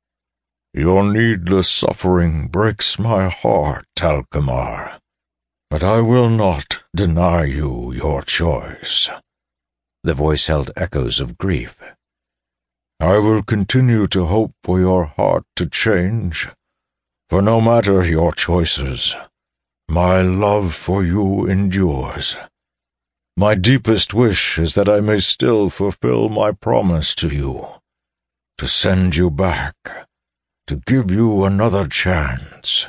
"Your needless suffering breaks my heart, Tal Kamar. But I will not deny you your choice." The voice held echoes of grief. "I will continue to hope for your heart to change, for no matter your choices, my love for you endures. My deepest wish is that I may still fulfill my promise to you, to send you back, to give you another chance."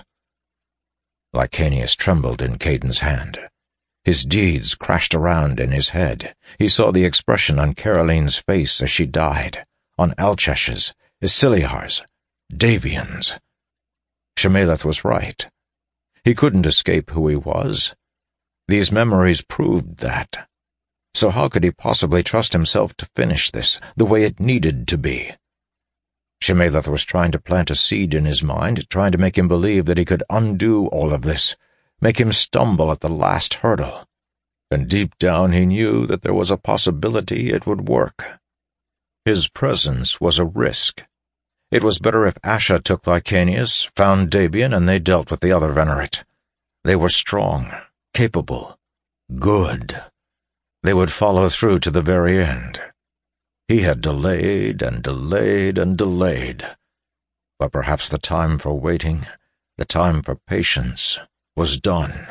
Licanius trembled in Caeden's hand. His deeds crashed around in his head. He saw the expression on Caroline's face as she died, on Alcesh's, Isiliar's, Davian's. Shemelith was right. He couldn't escape who he was. These memories proved that. So how could he possibly trust himself to finish this the way it needed to be? Shemelith was trying to plant a seed in his mind, trying to make him believe that he could undo all of this, make him stumble at the last hurdle. And deep down he knew that there was a possibility it would work. His presence was a risk. It was better if Asha took Licanius, found Dabian, and they dealt with the other Venerate. They were strong, capable, good. They would follow through to the very end. He had delayed and delayed and delayed, but perhaps the time for waiting, the time for patience, was done.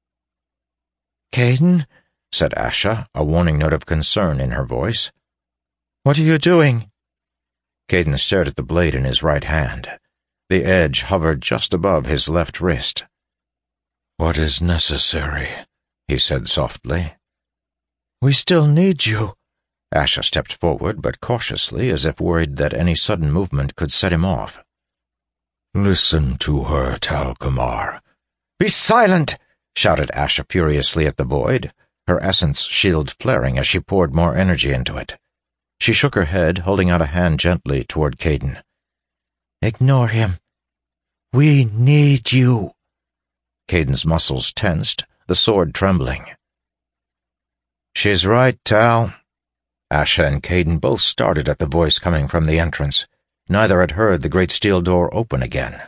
"Caeden," said Asha, a warning note of concern in her voice. "What are you doing?" Caeden stared at the blade in his right hand. The edge hovered just above his left wrist. "What is necessary?" he said softly. "We still need you." Asha stepped forward, but cautiously, as if worried that any sudden movement could set him off. "Listen to her, Tal Kamar." "Be silent!" shouted Asha furiously at the void, her essence shield flaring as she poured more energy into it. She shook her head, holding out a hand gently toward Caeden. "Ignore him. We need you." Caeden's muscles tensed, the sword trembling. "She's right, Tal." Asha and Caeden both started at the voice coming from the entrance. Neither had heard the great steel door open again.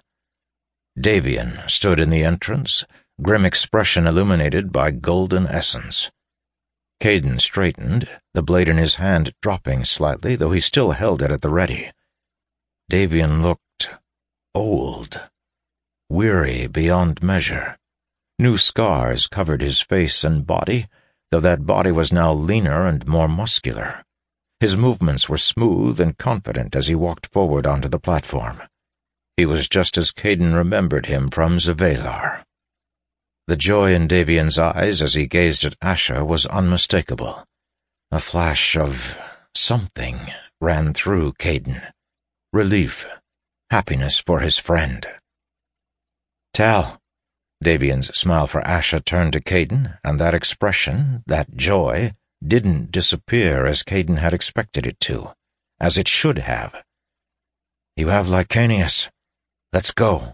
Davian stood in the entrance, grim expression illuminated by golden essence. Caeden straightened, the blade in his hand dropping slightly, though he still held it at the ready. Davian looked old, weary beyond measure. New scars covered his face and body, though that body was now leaner and more muscular. His movements were smooth and confident as he walked forward onto the platform. He was just as Caeden remembered him from Zavalar. The joy in Davian's eyes as he gazed at Asha was unmistakable. A flash of something ran through Caeden. Relief, happiness for his friend. "Tal." Davian's smile for Asha turned to Caeden, and that expression, that joy, didn't disappear as Caeden had expected it to, as it should have. "You have Licanius. Let's go."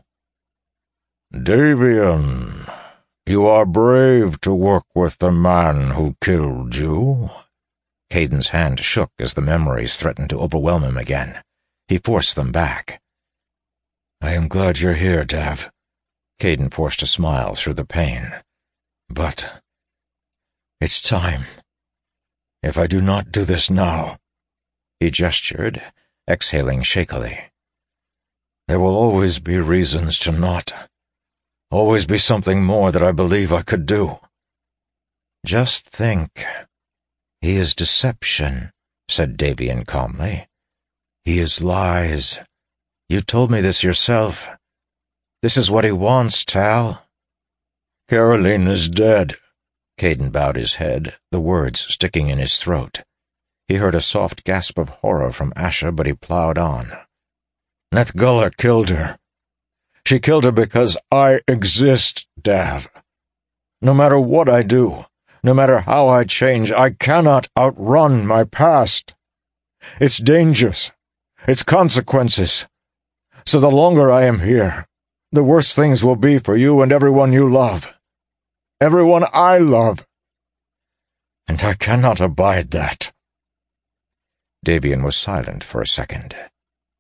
"Davian, you are brave to work with the man who killed you." Caeden's hand shook as the memories threatened to overwhelm him again. He forced them back. "I am glad you're here, Dav." Caeden forced a smile through the pain. "But it's time. If I do not do this now—" He gestured, exhaling shakily. "There will always be reasons to not. Always be something more that I believe I could do." "Just think. He is deception," said Davian calmly. "He is lies. You told me this yourself. This is what he wants, Tal." "Caroline is dead." Caeden bowed his head, the words sticking in his throat. He heard a soft gasp of horror from Asha, but he plowed on. "Neth'Gullah killed her. She killed her because I exist, Dav. No matter what I do, no matter how I change, I cannot outrun my past. It's dangerous. It's consequences. So the longer I am here, the worse things will be for you and everyone you love. Everyone I love. And I cannot abide that." Davian was silent for a second.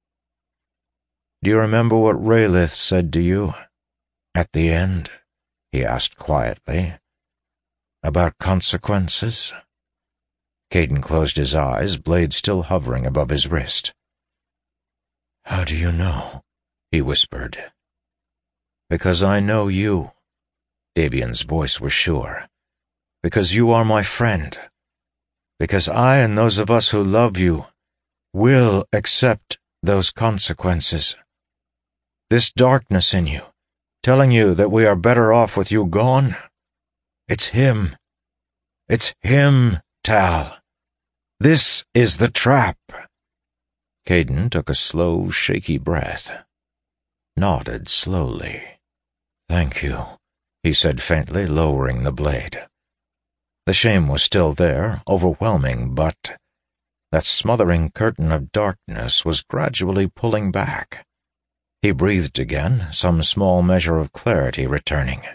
"Do you remember what Raelith said to you? At the end?" he asked quietly. "About consequences?" Kaidan closed his eyes, blade still hovering above his wrist. "How do you know?" he whispered. "Because I know you." Davian's voice was sure. "Because you are my friend. Because I and those of us who love you will accept those consequences. This darkness in you, telling you that we are better off with you gone, it's him. It's him, Tal. This is the trap." Kaidan took a slow, shaky breath, nodded slowly. "Thank you," he said faintly, lowering the blade. The shame was still there, overwhelming, but that smothering curtain of darkness was gradually pulling back. He breathed again, some small measure of clarity returning.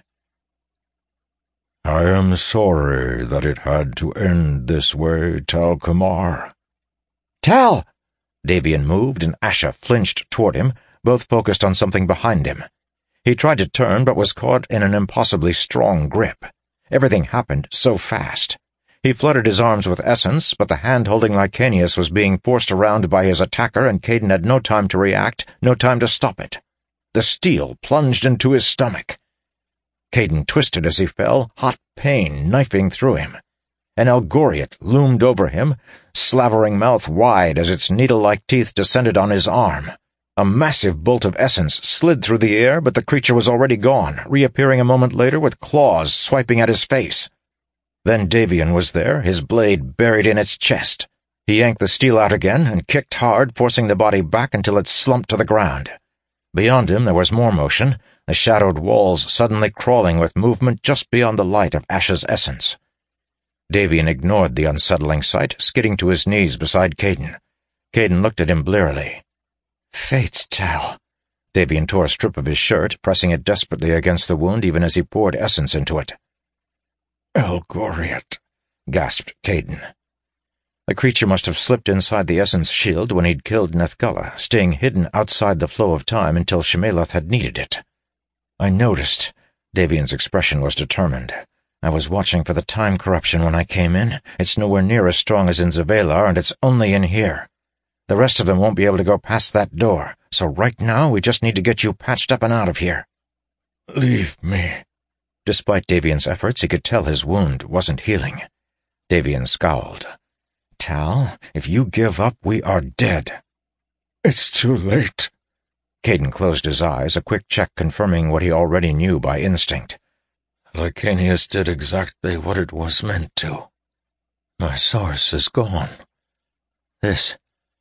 "I am sorry that it had to end this way, Tal Kamar." "Tal!" Davian moved, and Asha flinched toward him, both focused on something behind him. He tried to turn, but was caught in an impossibly strong grip. Everything happened so fast. He flooded his arms with essence, but the hand holding Licanius was being forced around by his attacker, and Kaidan had no time to react, no time to stop it. The steel plunged into his stomach. Kaidan twisted as he fell, hot pain knifing through him. An Elgoriot loomed over him, slavering mouth wide as its needle-like teeth descended on his arm. A massive bolt of essence slid through the air, but the creature was already gone, reappearing a moment later with claws swiping at his face. Then Davian was there, his blade buried in its chest. He yanked the steel out again and kicked hard, forcing the body back until it slumped to the ground. Beyond him there was more motion, the shadowed walls suddenly crawling with movement just beyond the light of Asha's essence. Davian ignored the unsettling sight, skidding to his knees beside Kaidan. Kaidan looked at him blearily. "Fates, Tal." Davian tore a strip of his shirt, pressing it desperately against the wound even as he poured essence into it. "Elgoriot," gasped Kaidan. The creature must have slipped inside the essence shield when he'd killed Nethgalla, staying hidden outside the flow of time until Shemeleth had needed it. "I noticed." Davian's expression was determined. "I was watching for the time corruption when I came in. It's nowhere near as strong as in Zavelar, and it's only in here. The rest of them won't be able to go past that door, so right now we just need to get you patched up and out of here." "Leave me." Despite Davian's efforts, he could tell his wound wasn't healing. Davian scowled. "Tal, if you give up, we are dead." "It's too late." Kaidan closed his eyes, a quick check confirming what he already knew by instinct. Licanius did exactly what it was meant to. My source is gone. This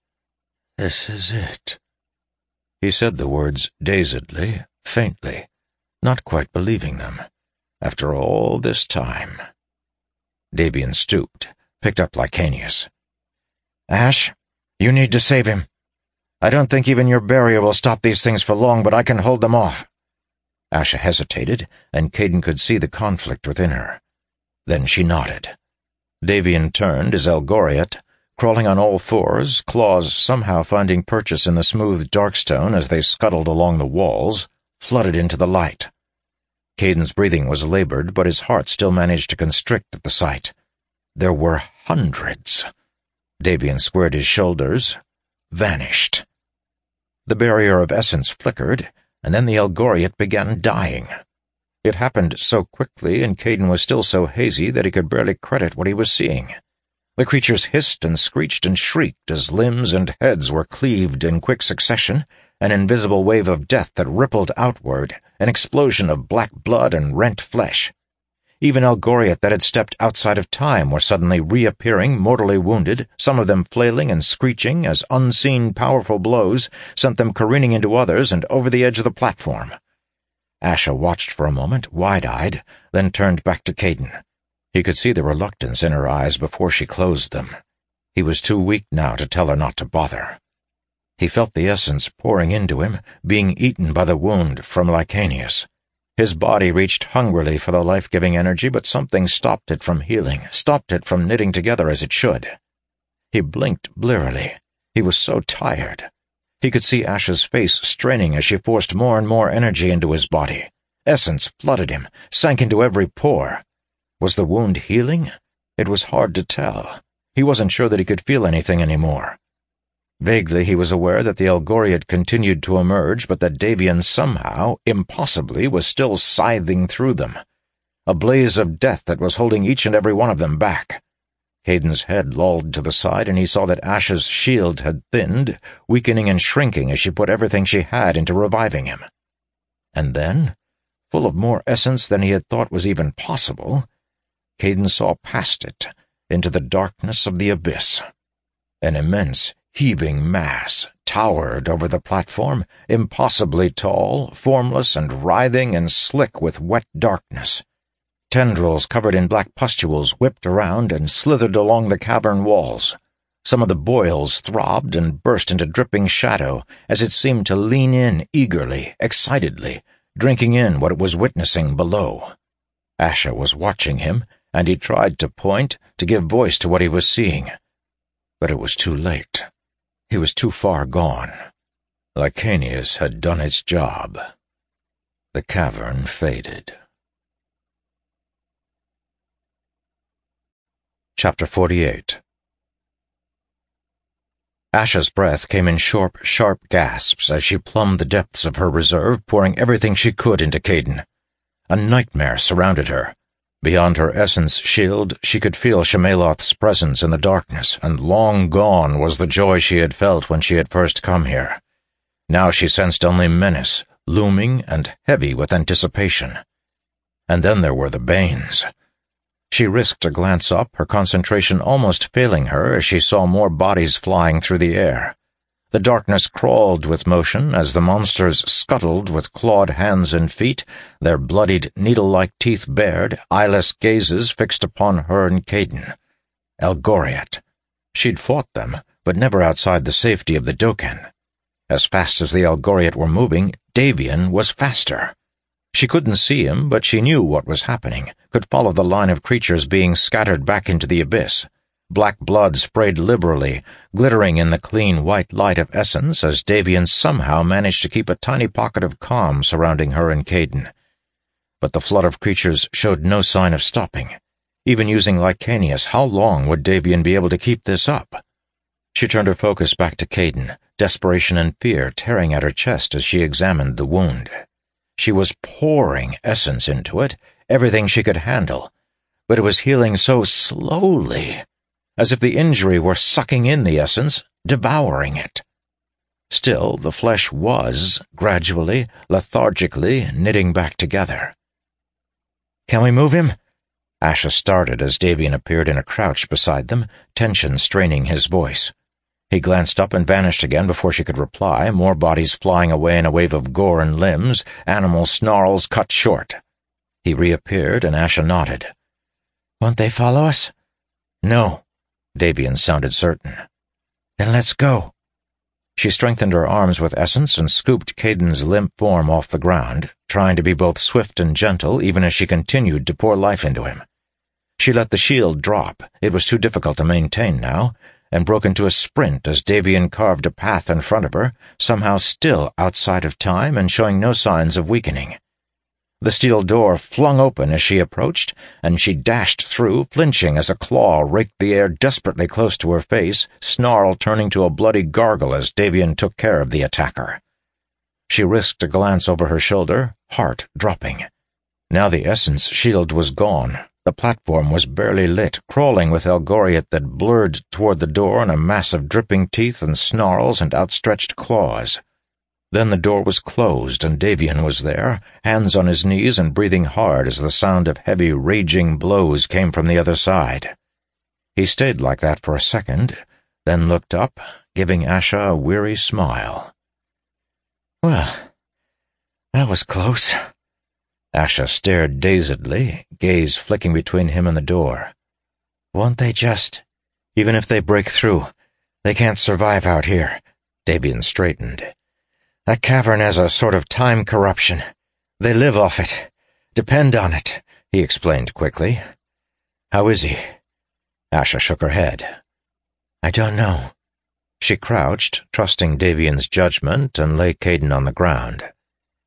is it." He said the words dazedly, faintly, not quite believing them. After all this time. Davian stooped, picked up Licanius. "Ash, you need to save him. I don't think even your barrier will stop these things for long, but I can hold them off." Asha hesitated, and Kaidan could see the conflict within her. Then she nodded. Davian turned as Elgoriot, crawling on all fours, claws somehow finding purchase in the smooth darkstone as they scuttled along the walls, flooded into the light. Kaidan's breathing was labored, but his heart still managed to constrict at the sight. There were hundreds. Davian squared his shoulders, vanished. The barrier of essence flickered, and then the Elgoriot began dying. It happened so quickly, and Kaidan was still so hazy that he could barely credit what he was seeing. The creatures hissed and screeched and shrieked as limbs and heads were cleaved in quick succession, an invisible wave of death that rippled outward, an explosion of black blood and rent flesh. Even Elgoriot that had stepped outside of time were suddenly reappearing, mortally wounded, some of them flailing and screeching as unseen powerful blows sent them careening into others and over the edge of the platform. Asha watched for a moment, wide-eyed, then turned back to Kaidan. He could see the reluctance in her eyes before she closed them. He was too weak now to tell her not to bother. He felt the essence pouring into him, being eaten by the wound from Licanius. His body reached hungrily for the life-giving energy, but something stopped it from healing, stopped it from knitting together as it should. He blinked blearily. He was so tired. He could see Asha's face straining as she forced more and more energy into his body. Essence flooded him, sank into every pore. Was the wound healing? It was hard to tell. He wasn't sure that he could feel anything anymore. Vaguely he was aware that the Algoriad continued to emerge, but that Davian somehow, impossibly, was still scything through them. A blaze of death that was holding each and every one of them back. Caden's head lolled to the side, and he saw that Asha's shield had thinned, weakening and shrinking as she put everything she had into reviving him. And then, full of more essence than he had thought was even possible, Caden saw past it, into the darkness of the abyss. An immense, heaving mass towered over the platform, impossibly tall, formless and writhing and slick with wet darkness. Tendrils covered in black pustules whipped around and slithered along the cavern walls. Some of the boils throbbed and burst into dripping shadow as it seemed to lean in eagerly, excitedly, drinking in what it was witnessing below. Asha was watching him, and he tried to point, to give voice to what he was seeing. But it was too late. He was too far gone. Lycaenius had done its job. The cavern faded. Chapter 48. Asha's breath came in sharp gasps as she plumbed the depths of her reserve, pouring everything she could into Caden. A nightmare surrounded her. Beyond her essence shield, she could feel Shemeloth's presence in the darkness, and long gone was the joy she had felt when she had first come here. Now she sensed only menace, looming and heavy with anticipation. And then there were the Banes. She risked a glance up, her concentration almost failing her as she saw more bodies flying through the air. The darkness crawled with motion as the monsters scuttled with clawed hands and feet, their bloodied, needle-like teeth bared, eyeless gazes fixed upon her and Caden. Algoriad. She'd fought them, but never outside the safety of the Dokkan. As fast as the Algoriad were moving, Davian was faster. She couldn't see him, but she knew what was happening, could follow the line of creatures being scattered back into the abyss. Black blood sprayed liberally, glittering in the clean white light of essence as Davian somehow managed to keep a tiny pocket of calm surrounding her and Caden. But the flood of creatures showed no sign of stopping. Even using Lycaenius, how long would Davian be able to keep this up? She turned her focus back to Caden, desperation and fear tearing at her chest as she examined the wound. She was pouring essence into it, everything she could handle, but it was healing so slowly, as if the injury were sucking in the essence, devouring it. Still, the flesh was, gradually, lethargically, knitting back together. "Can we move him?" Asha started as Davian appeared in a crouch beside them, tension straining his voice. He glanced up and vanished again before she could reply, more bodies flying away in a wave of gore and limbs, animal snarls cut short. He reappeared, and Asha nodded. "Won't they follow us?" "No." Davian sounded certain. "Then let's go." She strengthened her arms with essence and scooped Caden's limp form off the ground, trying to be both swift and gentle even as she continued to pour life into him. She let the shield drop, it was too difficult to maintain now, and broke into a sprint as Davian carved a path in front of her, somehow still outside of time and showing no signs of weakening. The steel door flung open as she approached, and she dashed through, flinching as a claw raked the air desperately close to her face, snarl turning to a bloody gargle as Davian took care of the attacker. She risked a glance over her shoulder, heart dropping. Now the essence shield was gone. The platform was barely lit, crawling with Algoriad that blurred toward the door in a mass of dripping teeth and snarls and outstretched claws. Then the door was closed, and Davian was there, hands on his knees and breathing hard as the sound of heavy, raging blows came from the other side. He stayed like that for a second, then looked up, giving Asha a weary smile. "Well, that was close." Asha stared dazedly, gaze flicking between him and the door. "Won't they just? Even if they break through, they can't survive out here." Davian straightened. "That cavern has a sort of time corruption. They live off it, depend on it," he explained quickly. "How is he?" Asha shook her head. "I don't know." She crouched, trusting Davian's judgment, and lay Caden on the ground.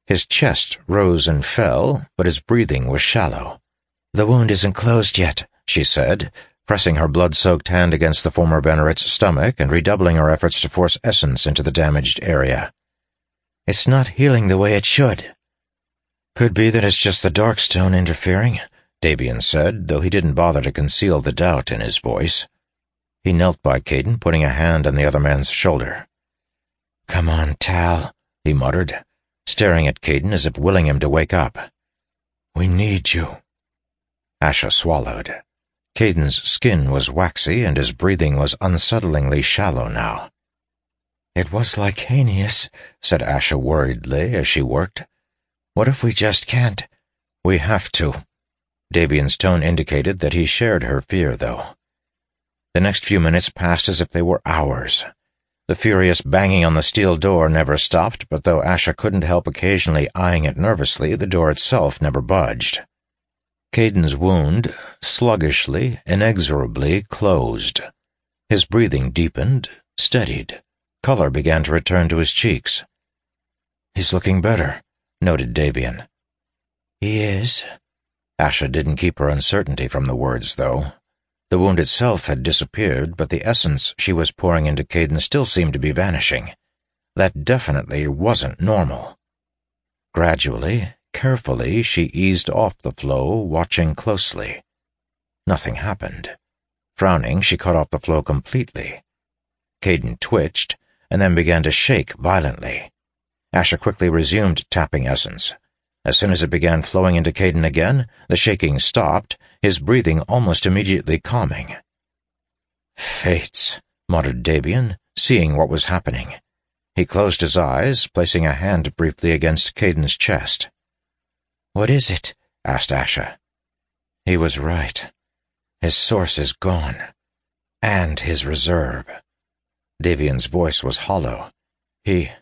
His chest rose and fell, but his breathing was shallow. "The wound isn't closed yet," she said, pressing her blood-soaked hand against the former Bennerit's stomach and redoubling her efforts to force essence into the damaged area. "It's not healing the way it should." "Could be that it's just the Darkstone interfering," Davian said, though he didn't bother to conceal the doubt in his voice. He knelt by Kaidan, putting a hand on the other man's shoulder. "Come on, Tal," he muttered, staring at Kaidan as if willing him to wake up. "We need you." Asha swallowed. Kaidan's skin was waxy, and his breathing was unsettlingly shallow now. "It was like Hanius," said Asha worriedly as she worked. "What if we just can't?" "We have to." Davian's tone indicated that he shared her fear, though. The next few minutes passed as if they were hours. The furious banging on the steel door never stopped, but though Asha couldn't help occasionally eyeing it nervously, the door itself never budged. Kaidan's wound, sluggishly, inexorably closed. His breathing deepened, steadied. Color began to return to his cheeks. "He's looking better," noted Davian. "He is." Asha didn't keep her uncertainty from the words, though. The wound itself had disappeared, but the essence she was pouring into Kaidan still seemed to be vanishing. That definitely wasn't normal. Gradually, carefully, she eased off the flow, watching closely. Nothing happened. Frowning, she cut off the flow completely. Kaidan twitched, and then began to shake violently. Asha quickly resumed tapping essence. As soon as it began flowing into Kaidan again, the shaking stopped, his breathing almost immediately calming. "Fates," muttered Davian, seeing what was happening. He closed his eyes, placing a hand briefly against Kaidan's chest. "What is it?" asked Asha. "He was right. His source is gone. And his reserve." Davian's voice was hollow. He's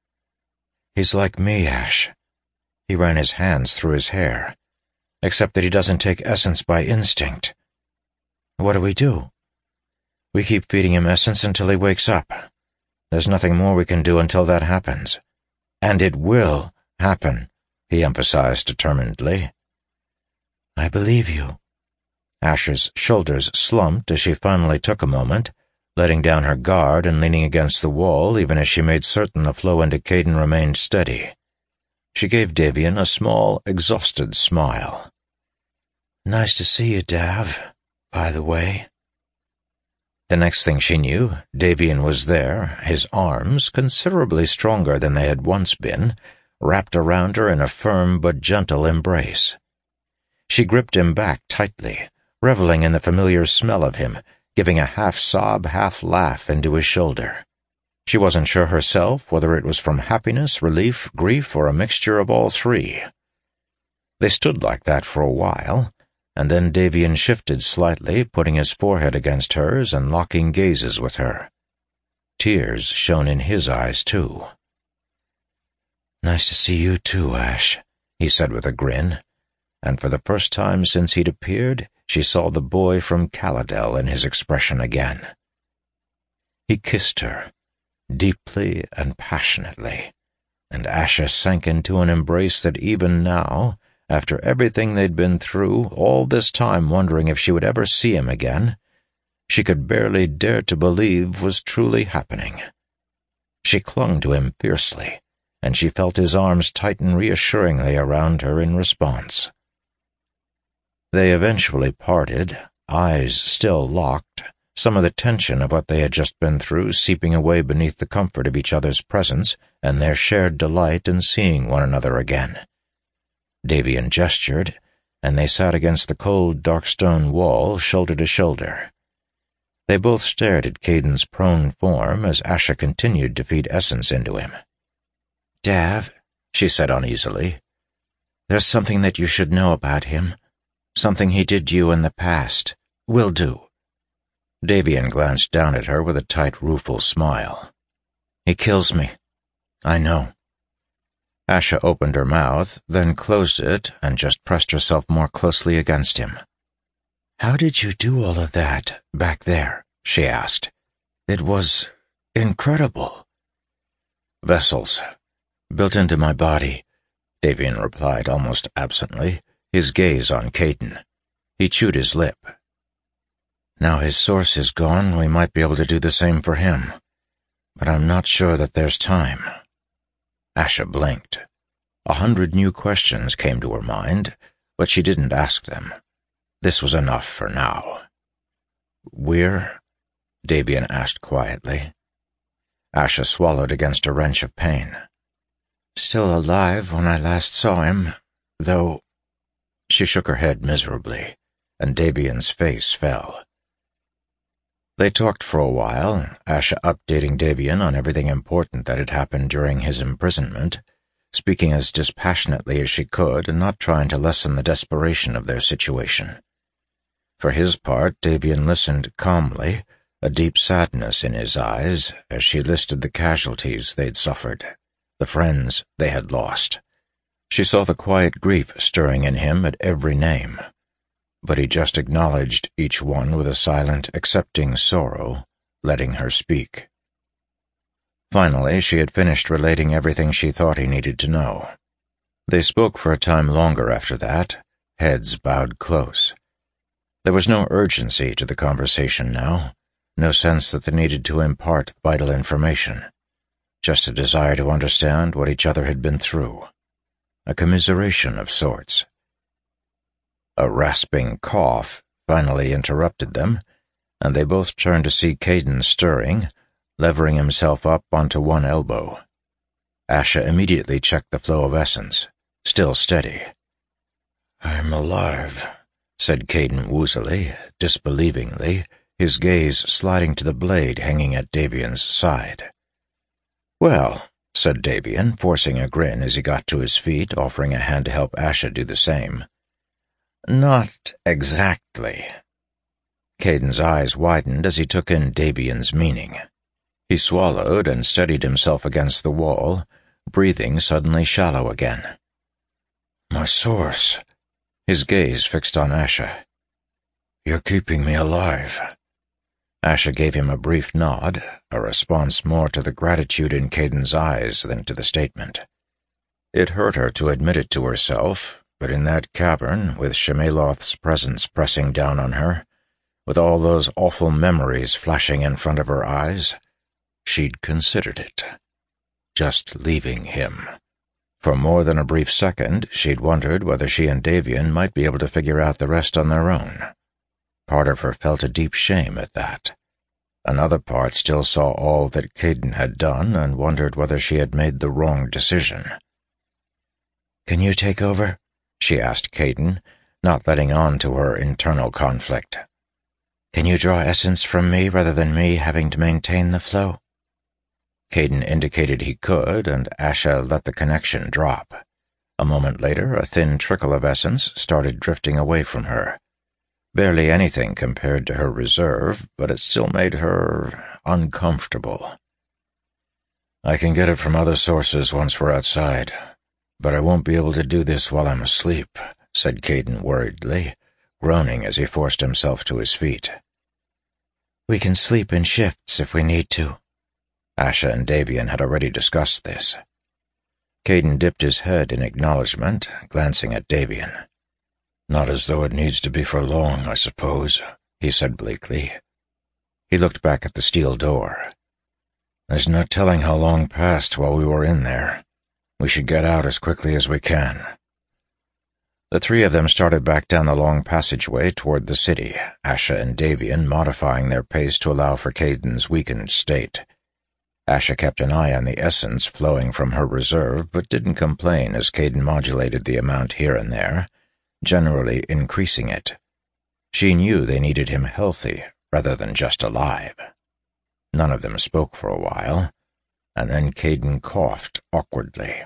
like me, Ash." He ran his hands through his hair. "Except that he doesn't take essence by instinct." "What do we do?" "We keep feeding him essence until he wakes up. There's nothing more we can do until that happens. And it will happen," he emphasized determinedly. "I believe you." Asha's shoulders slumped as she finally took a moment, letting down her guard and leaning against the wall even as she made certain the flow into Kaidan remained steady. She gave Davian a small, exhausted smile. "Nice to see you, Dav, by the way." The next thing she knew, Davian was there, his arms, considerably stronger than they had once been, wrapped around her in a firm but gentle embrace. She gripped him back tightly, reveling in the familiar smell of him, giving a half-sob, half-laugh into his shoulder. She wasn't sure herself whether it was from happiness, relief, grief, or a mixture of all three. They stood like that for a while, and then Davian shifted slightly, putting his forehead against hers and locking gazes with her. Tears shone in his eyes, too. "Nice to see you too, Ash," he said with a grin, and for the first time since he'd appeared, she saw the boy from Callidel in his expression again. He kissed her, deeply and passionately, and Asha sank into an embrace that even now, after everything they'd been through, all this time wondering if she would ever see him again, she could barely dare to believe was truly happening. She clung to him fiercely, and she felt his arms tighten reassuringly around her in response. They eventually parted, eyes still locked, some of the tension of what they had just been through seeping away beneath the comfort of each other's presence and their shared delight in seeing one another again. Davian gestured, and they sat against the cold, dark stone wall, shoulder to shoulder. They both stared at Kaidan's prone form as Asha continued to feed essence into him. "Dav," she said uneasily, "there's something that you should know about him. Something he did you in the past. Will do." Davian glanced down at her with a tight, rueful smile. "He kills me. I know." Asha opened her mouth, then closed it and just pressed herself more closely against him. "How did you do all of that, back there?" she asked. "It was incredible." "Vessels. Built into my body, Davian replied almost absently, his gaze on Caden. He chewed his lip. Now his source is gone, we might be able to do the same for him. But I'm not sure that there's time. Asha blinked. 100 new questions came to her mind, but she didn't ask them. This was enough for now. "We're?" Davian asked quietly. Asha swallowed against a wrench of pain. "Still alive when I last saw him, though—" She shook her head miserably, and Davian's face fell. They talked for a while, Asha updating Davian on everything important that had happened during his imprisonment, speaking as dispassionately as she could and not trying to lessen the desperation of their situation. For his part, Davian listened calmly, a deep sadness in his eyes as she listed the casualties they'd suffered, the friends they had lost. She saw the quiet grief stirring in him at every name, but he just acknowledged each one with a silent, accepting sorrow, letting her speak. Finally, she had finished relating everything she thought he needed to know. They spoke for a time longer after that, heads bowed close. There was no urgency to the conversation now, no sense that they needed to impart vital information, just a desire to understand what each other had been through, a commiseration of sorts. A rasping cough finally interrupted them, and they both turned to see Caden stirring, levering himself up onto one elbow. Asha immediately checked the flow of essence, still steady. "I'm alive," said Caden woozily, disbelievingly, his gaze sliding to the blade hanging at Davian's side. "Well," said Davian, forcing a grin as he got to his feet, offering a hand to help Asha do the same. "Not exactly." Caden's eyes widened as he took in Davian's meaning. He swallowed and steadied himself against the wall, breathing suddenly shallow again. "My source." His gaze fixed on Asha. "You're keeping me alive." Asha gave him a brief nod, a response more to the gratitude in Caden's eyes than to the statement. It hurt her to admit it to herself, but in that cavern, with Shemeloth's presence pressing down on her, with all those awful memories flashing in front of her eyes, she'd considered it. Just leaving him. For more than a brief second, she'd wondered whether she and Davian might be able to figure out the rest on their own. Part of her felt a deep shame at that. Another part still saw all that Caden had done and wondered whether she had made the wrong decision. "Can you take over?" she asked Caden, not letting on to her internal conflict. "Can you draw essence from me rather than me having to maintain the flow?" Caden indicated he could, and Asha let the connection drop. A moment later, a thin trickle of essence started drifting away from her. Barely anything compared to her reserve, but it still made her uncomfortable. "I can get it from other sources once we're outside, but I won't be able to do this while I'm asleep," said Caden worriedly, groaning as he forced himself to his feet. "We can sleep in shifts if we need to." Asha and Davian had already discussed this. Caden dipped his head in acknowledgement, glancing at Davian. "Not as though it needs to be for long, I suppose," he said bleakly. He looked back at the steel door. "There's no telling how long passed while we were in there. We should get out as quickly as we can." The three of them started back down the long passageway toward the city, Asha and Davian modifying their pace to allow for Caden's weakened state. Asha kept an eye on the essence flowing from her reserve, but didn't complain as Caden modulated the amount here and there, generally increasing it. She knew they needed him healthy rather than just alive. None of them spoke for a while, and then Caden coughed awkwardly.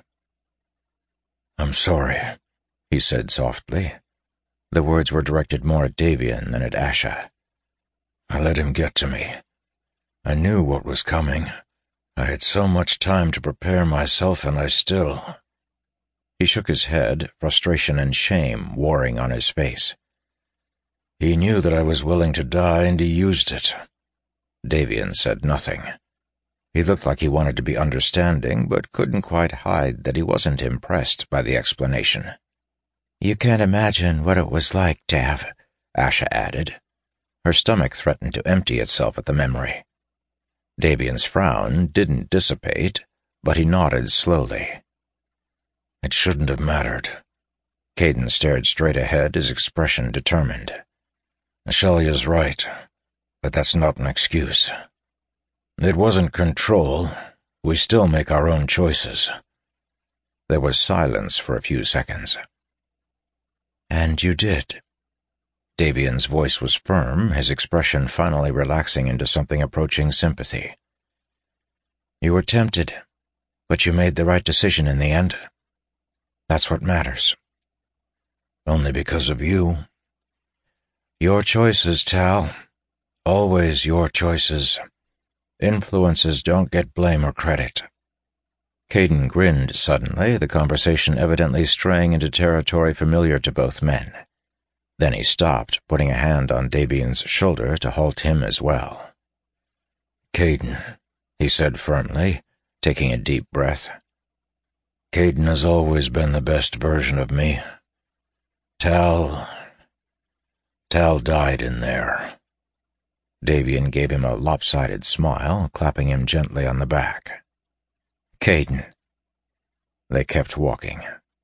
"I'm sorry," he said softly. The words were directed more at Davian than at Asha. "I let him get to me. I knew what was coming. I had so much time to prepare myself, and I still—" He shook his head, frustration and shame warring on his face. "He knew that I was willing to die, and he used it." Davian said nothing. He looked like he wanted to be understanding, but couldn't quite hide that he wasn't impressed by the explanation. "You can't imagine what it was like, Dav," Asha added. Her stomach threatened to empty itself at the memory. Davian's frown didn't dissipate, but he nodded slowly. "It shouldn't have mattered." Kaidan stared straight ahead, his expression determined. "Ashalia's right, but that's not an excuse. It wasn't control. We still make our own choices." There was silence for a few seconds. "And you did." Davian's voice was firm, his expression finally relaxing into something approaching sympathy. "You were tempted, but you made the right decision in the end. That's what matters." "Only because of you." "Your choices, Tal. Always your choices. Influences don't get blame or credit." Kaidan grinned suddenly, the conversation evidently straying into territory familiar to both men. Then he stopped, putting a hand on Davian's shoulder to halt him as well. "Kaidan," he said firmly, taking a deep breath. "Kaidan has always been the best version of me. Tal died in there." Davian gave him a lopsided smile, clapping him gently on the back. "Kaidan." They kept walking.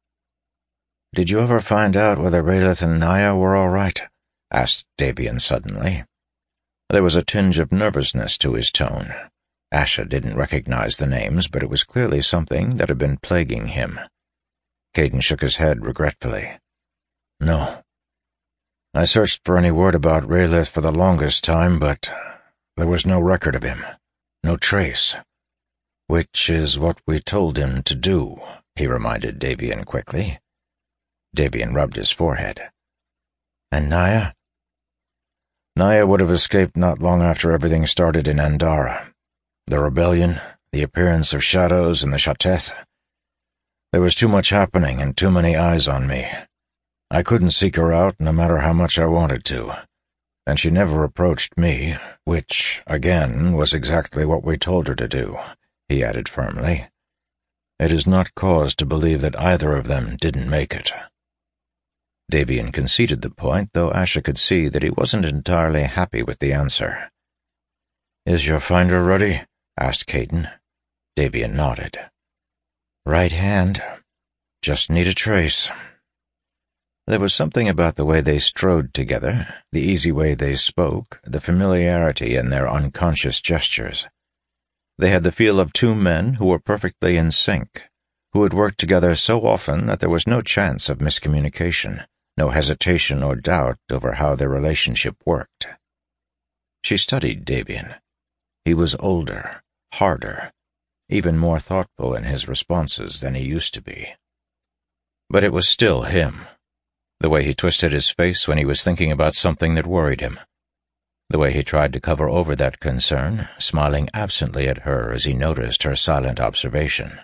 "Did you ever find out whether Raelith and Naya were all right?" asked Davian suddenly. There was a tinge of nervousness to his tone. Asha didn't recognize the names, but it was clearly something that had been plaguing him. Kaidan shook his head regretfully. "No. I searched for any word about Raelith for the longest time, but there was no record of him, no trace. Which is what we told him to do," he reminded Davian quickly. Davian rubbed his forehead. "And Naya?" "Naya would have escaped not long after everything started in Andara. The rebellion, the appearance of shadows, and the Shateth. There was too much happening and too many eyes on me. I couldn't seek her out no matter how much I wanted to, and she never approached me, which, again, was exactly what we told her to do," he added firmly. "It is not cause to believe that either of them didn't make it." Davian conceded the point, though Asha could see that he wasn't entirely happy with the answer. "Is your finder ready?" asked Kaidan. Davian nodded. "Right hand. Just need a trace." There was something about the way they strode together, the easy way they spoke, the familiarity in their unconscious gestures. They had the feel of two men who were perfectly in sync, who had worked together so often that there was no chance of miscommunication, no hesitation or doubt over how their relationship worked. She studied Davian. He was older, harder, even more thoughtful in his responses than he used to be. But it was still him. The way he twisted his face when he was thinking about something that worried him. The way he tried to cover over that concern, smiling absently at her as he noticed her silent observation.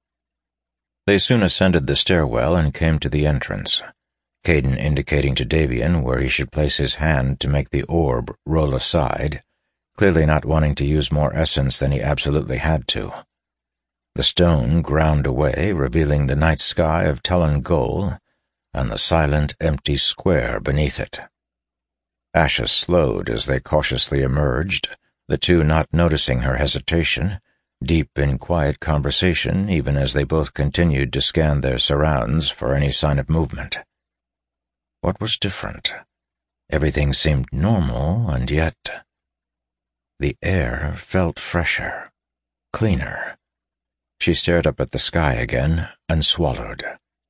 They soon ascended the stairwell and came to the entrance, Kaidan indicating to Davian where he should place his hand to make the orb roll aside, clearly not wanting to use more essence than he absolutely had to. The stone ground away, revealing the night sky of Talon Gol and the silent, empty square beneath it. Asha slowed as they cautiously emerged, the two not noticing her hesitation, deep in quiet conversation even as they both continued to scan their surrounds for any sign of movement. What was different? Everything seemed normal, and yet the air felt fresher, cleaner. She stared up at the sky again and swallowed.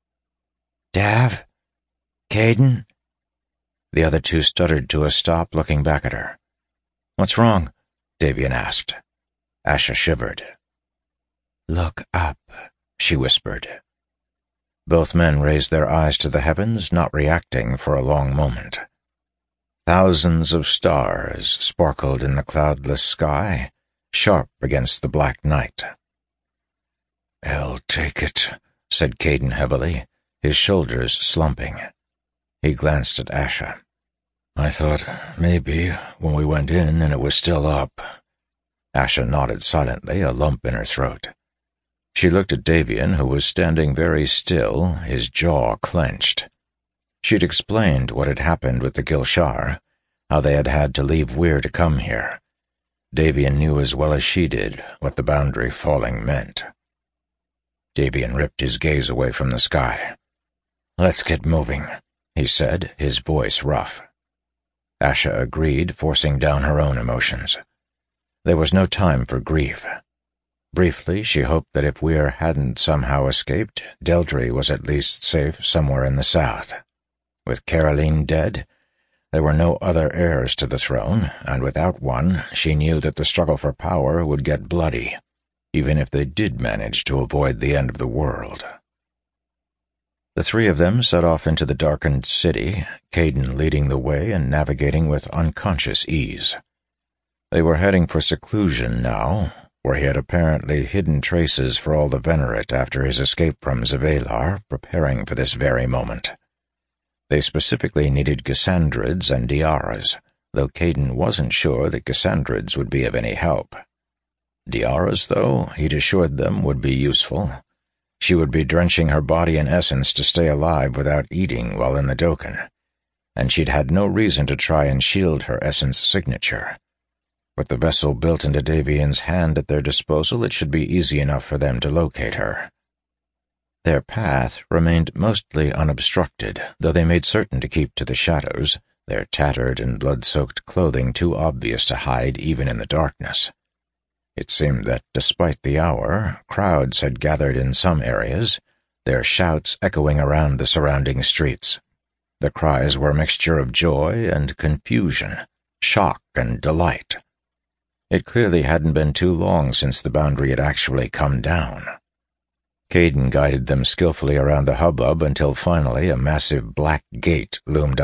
"Dav? Kaidan?" The other two stuttered to a stop, looking back at her. "What's wrong?" Davian asked. Asha shivered. "Look up," she whispered. Both men raised their eyes to the heavens, not reacting for a long moment. Thousands of stars sparkled in the cloudless sky, sharp against the black night. "I'll take it," said Kaidan heavily, his shoulders slumping. He glanced at Asha. "I thought maybe when we went in and it was still up." Asha nodded silently, a lump in her throat. She looked at Davian, who was standing very still, his jaw clenched. She'd explained what had happened with the Gilshar, how they had had to leave Weir to come here. Davian knew as well as she did what the boundary falling meant. Davian ripped his gaze away from the sky. "Let's get moving," he said, his voice rough. Asha agreed, forcing down her own emotions. There was no time for grief. Briefly, she hoped that if Weir hadn't somehow escaped, Deldry was at least safe somewhere in the south. With Caroline dead, there were no other heirs to the throne, and without one, she knew that the struggle for power would get bloody, even if they did manage to avoid the end of the world. The three of them set off into the darkened city, Caden leading the way and navigating with unconscious ease. They were heading for seclusion now, where he had apparently hidden traces for all the Venerate after his escape from Zavalar, preparing for this very moment. They specifically needed Gysandrids and Diaras, though Caden wasn't sure that Gysandrids would be of any help. Diaras, though, he'd assured them, would be useful. She would be drenching her body in essence to stay alive without eating while in the Dokkan, and she'd had no reason to try and shield her essence signature. With the vessel built into Davian's hand at their disposal, it should be easy enough for them to locate her. Their path remained mostly unobstructed, though they made certain to keep to the shadows, their tattered and blood-soaked clothing too obvious to hide even in the darkness. It seemed that, despite the hour, crowds had gathered in some areas, their shouts echoing around the surrounding streets. The cries were a mixture of joy and confusion, shock and delight. It clearly hadn't been too long since the boundary had actually come down. Caden guided them skillfully around the hubbub until finally a massive black gate loomed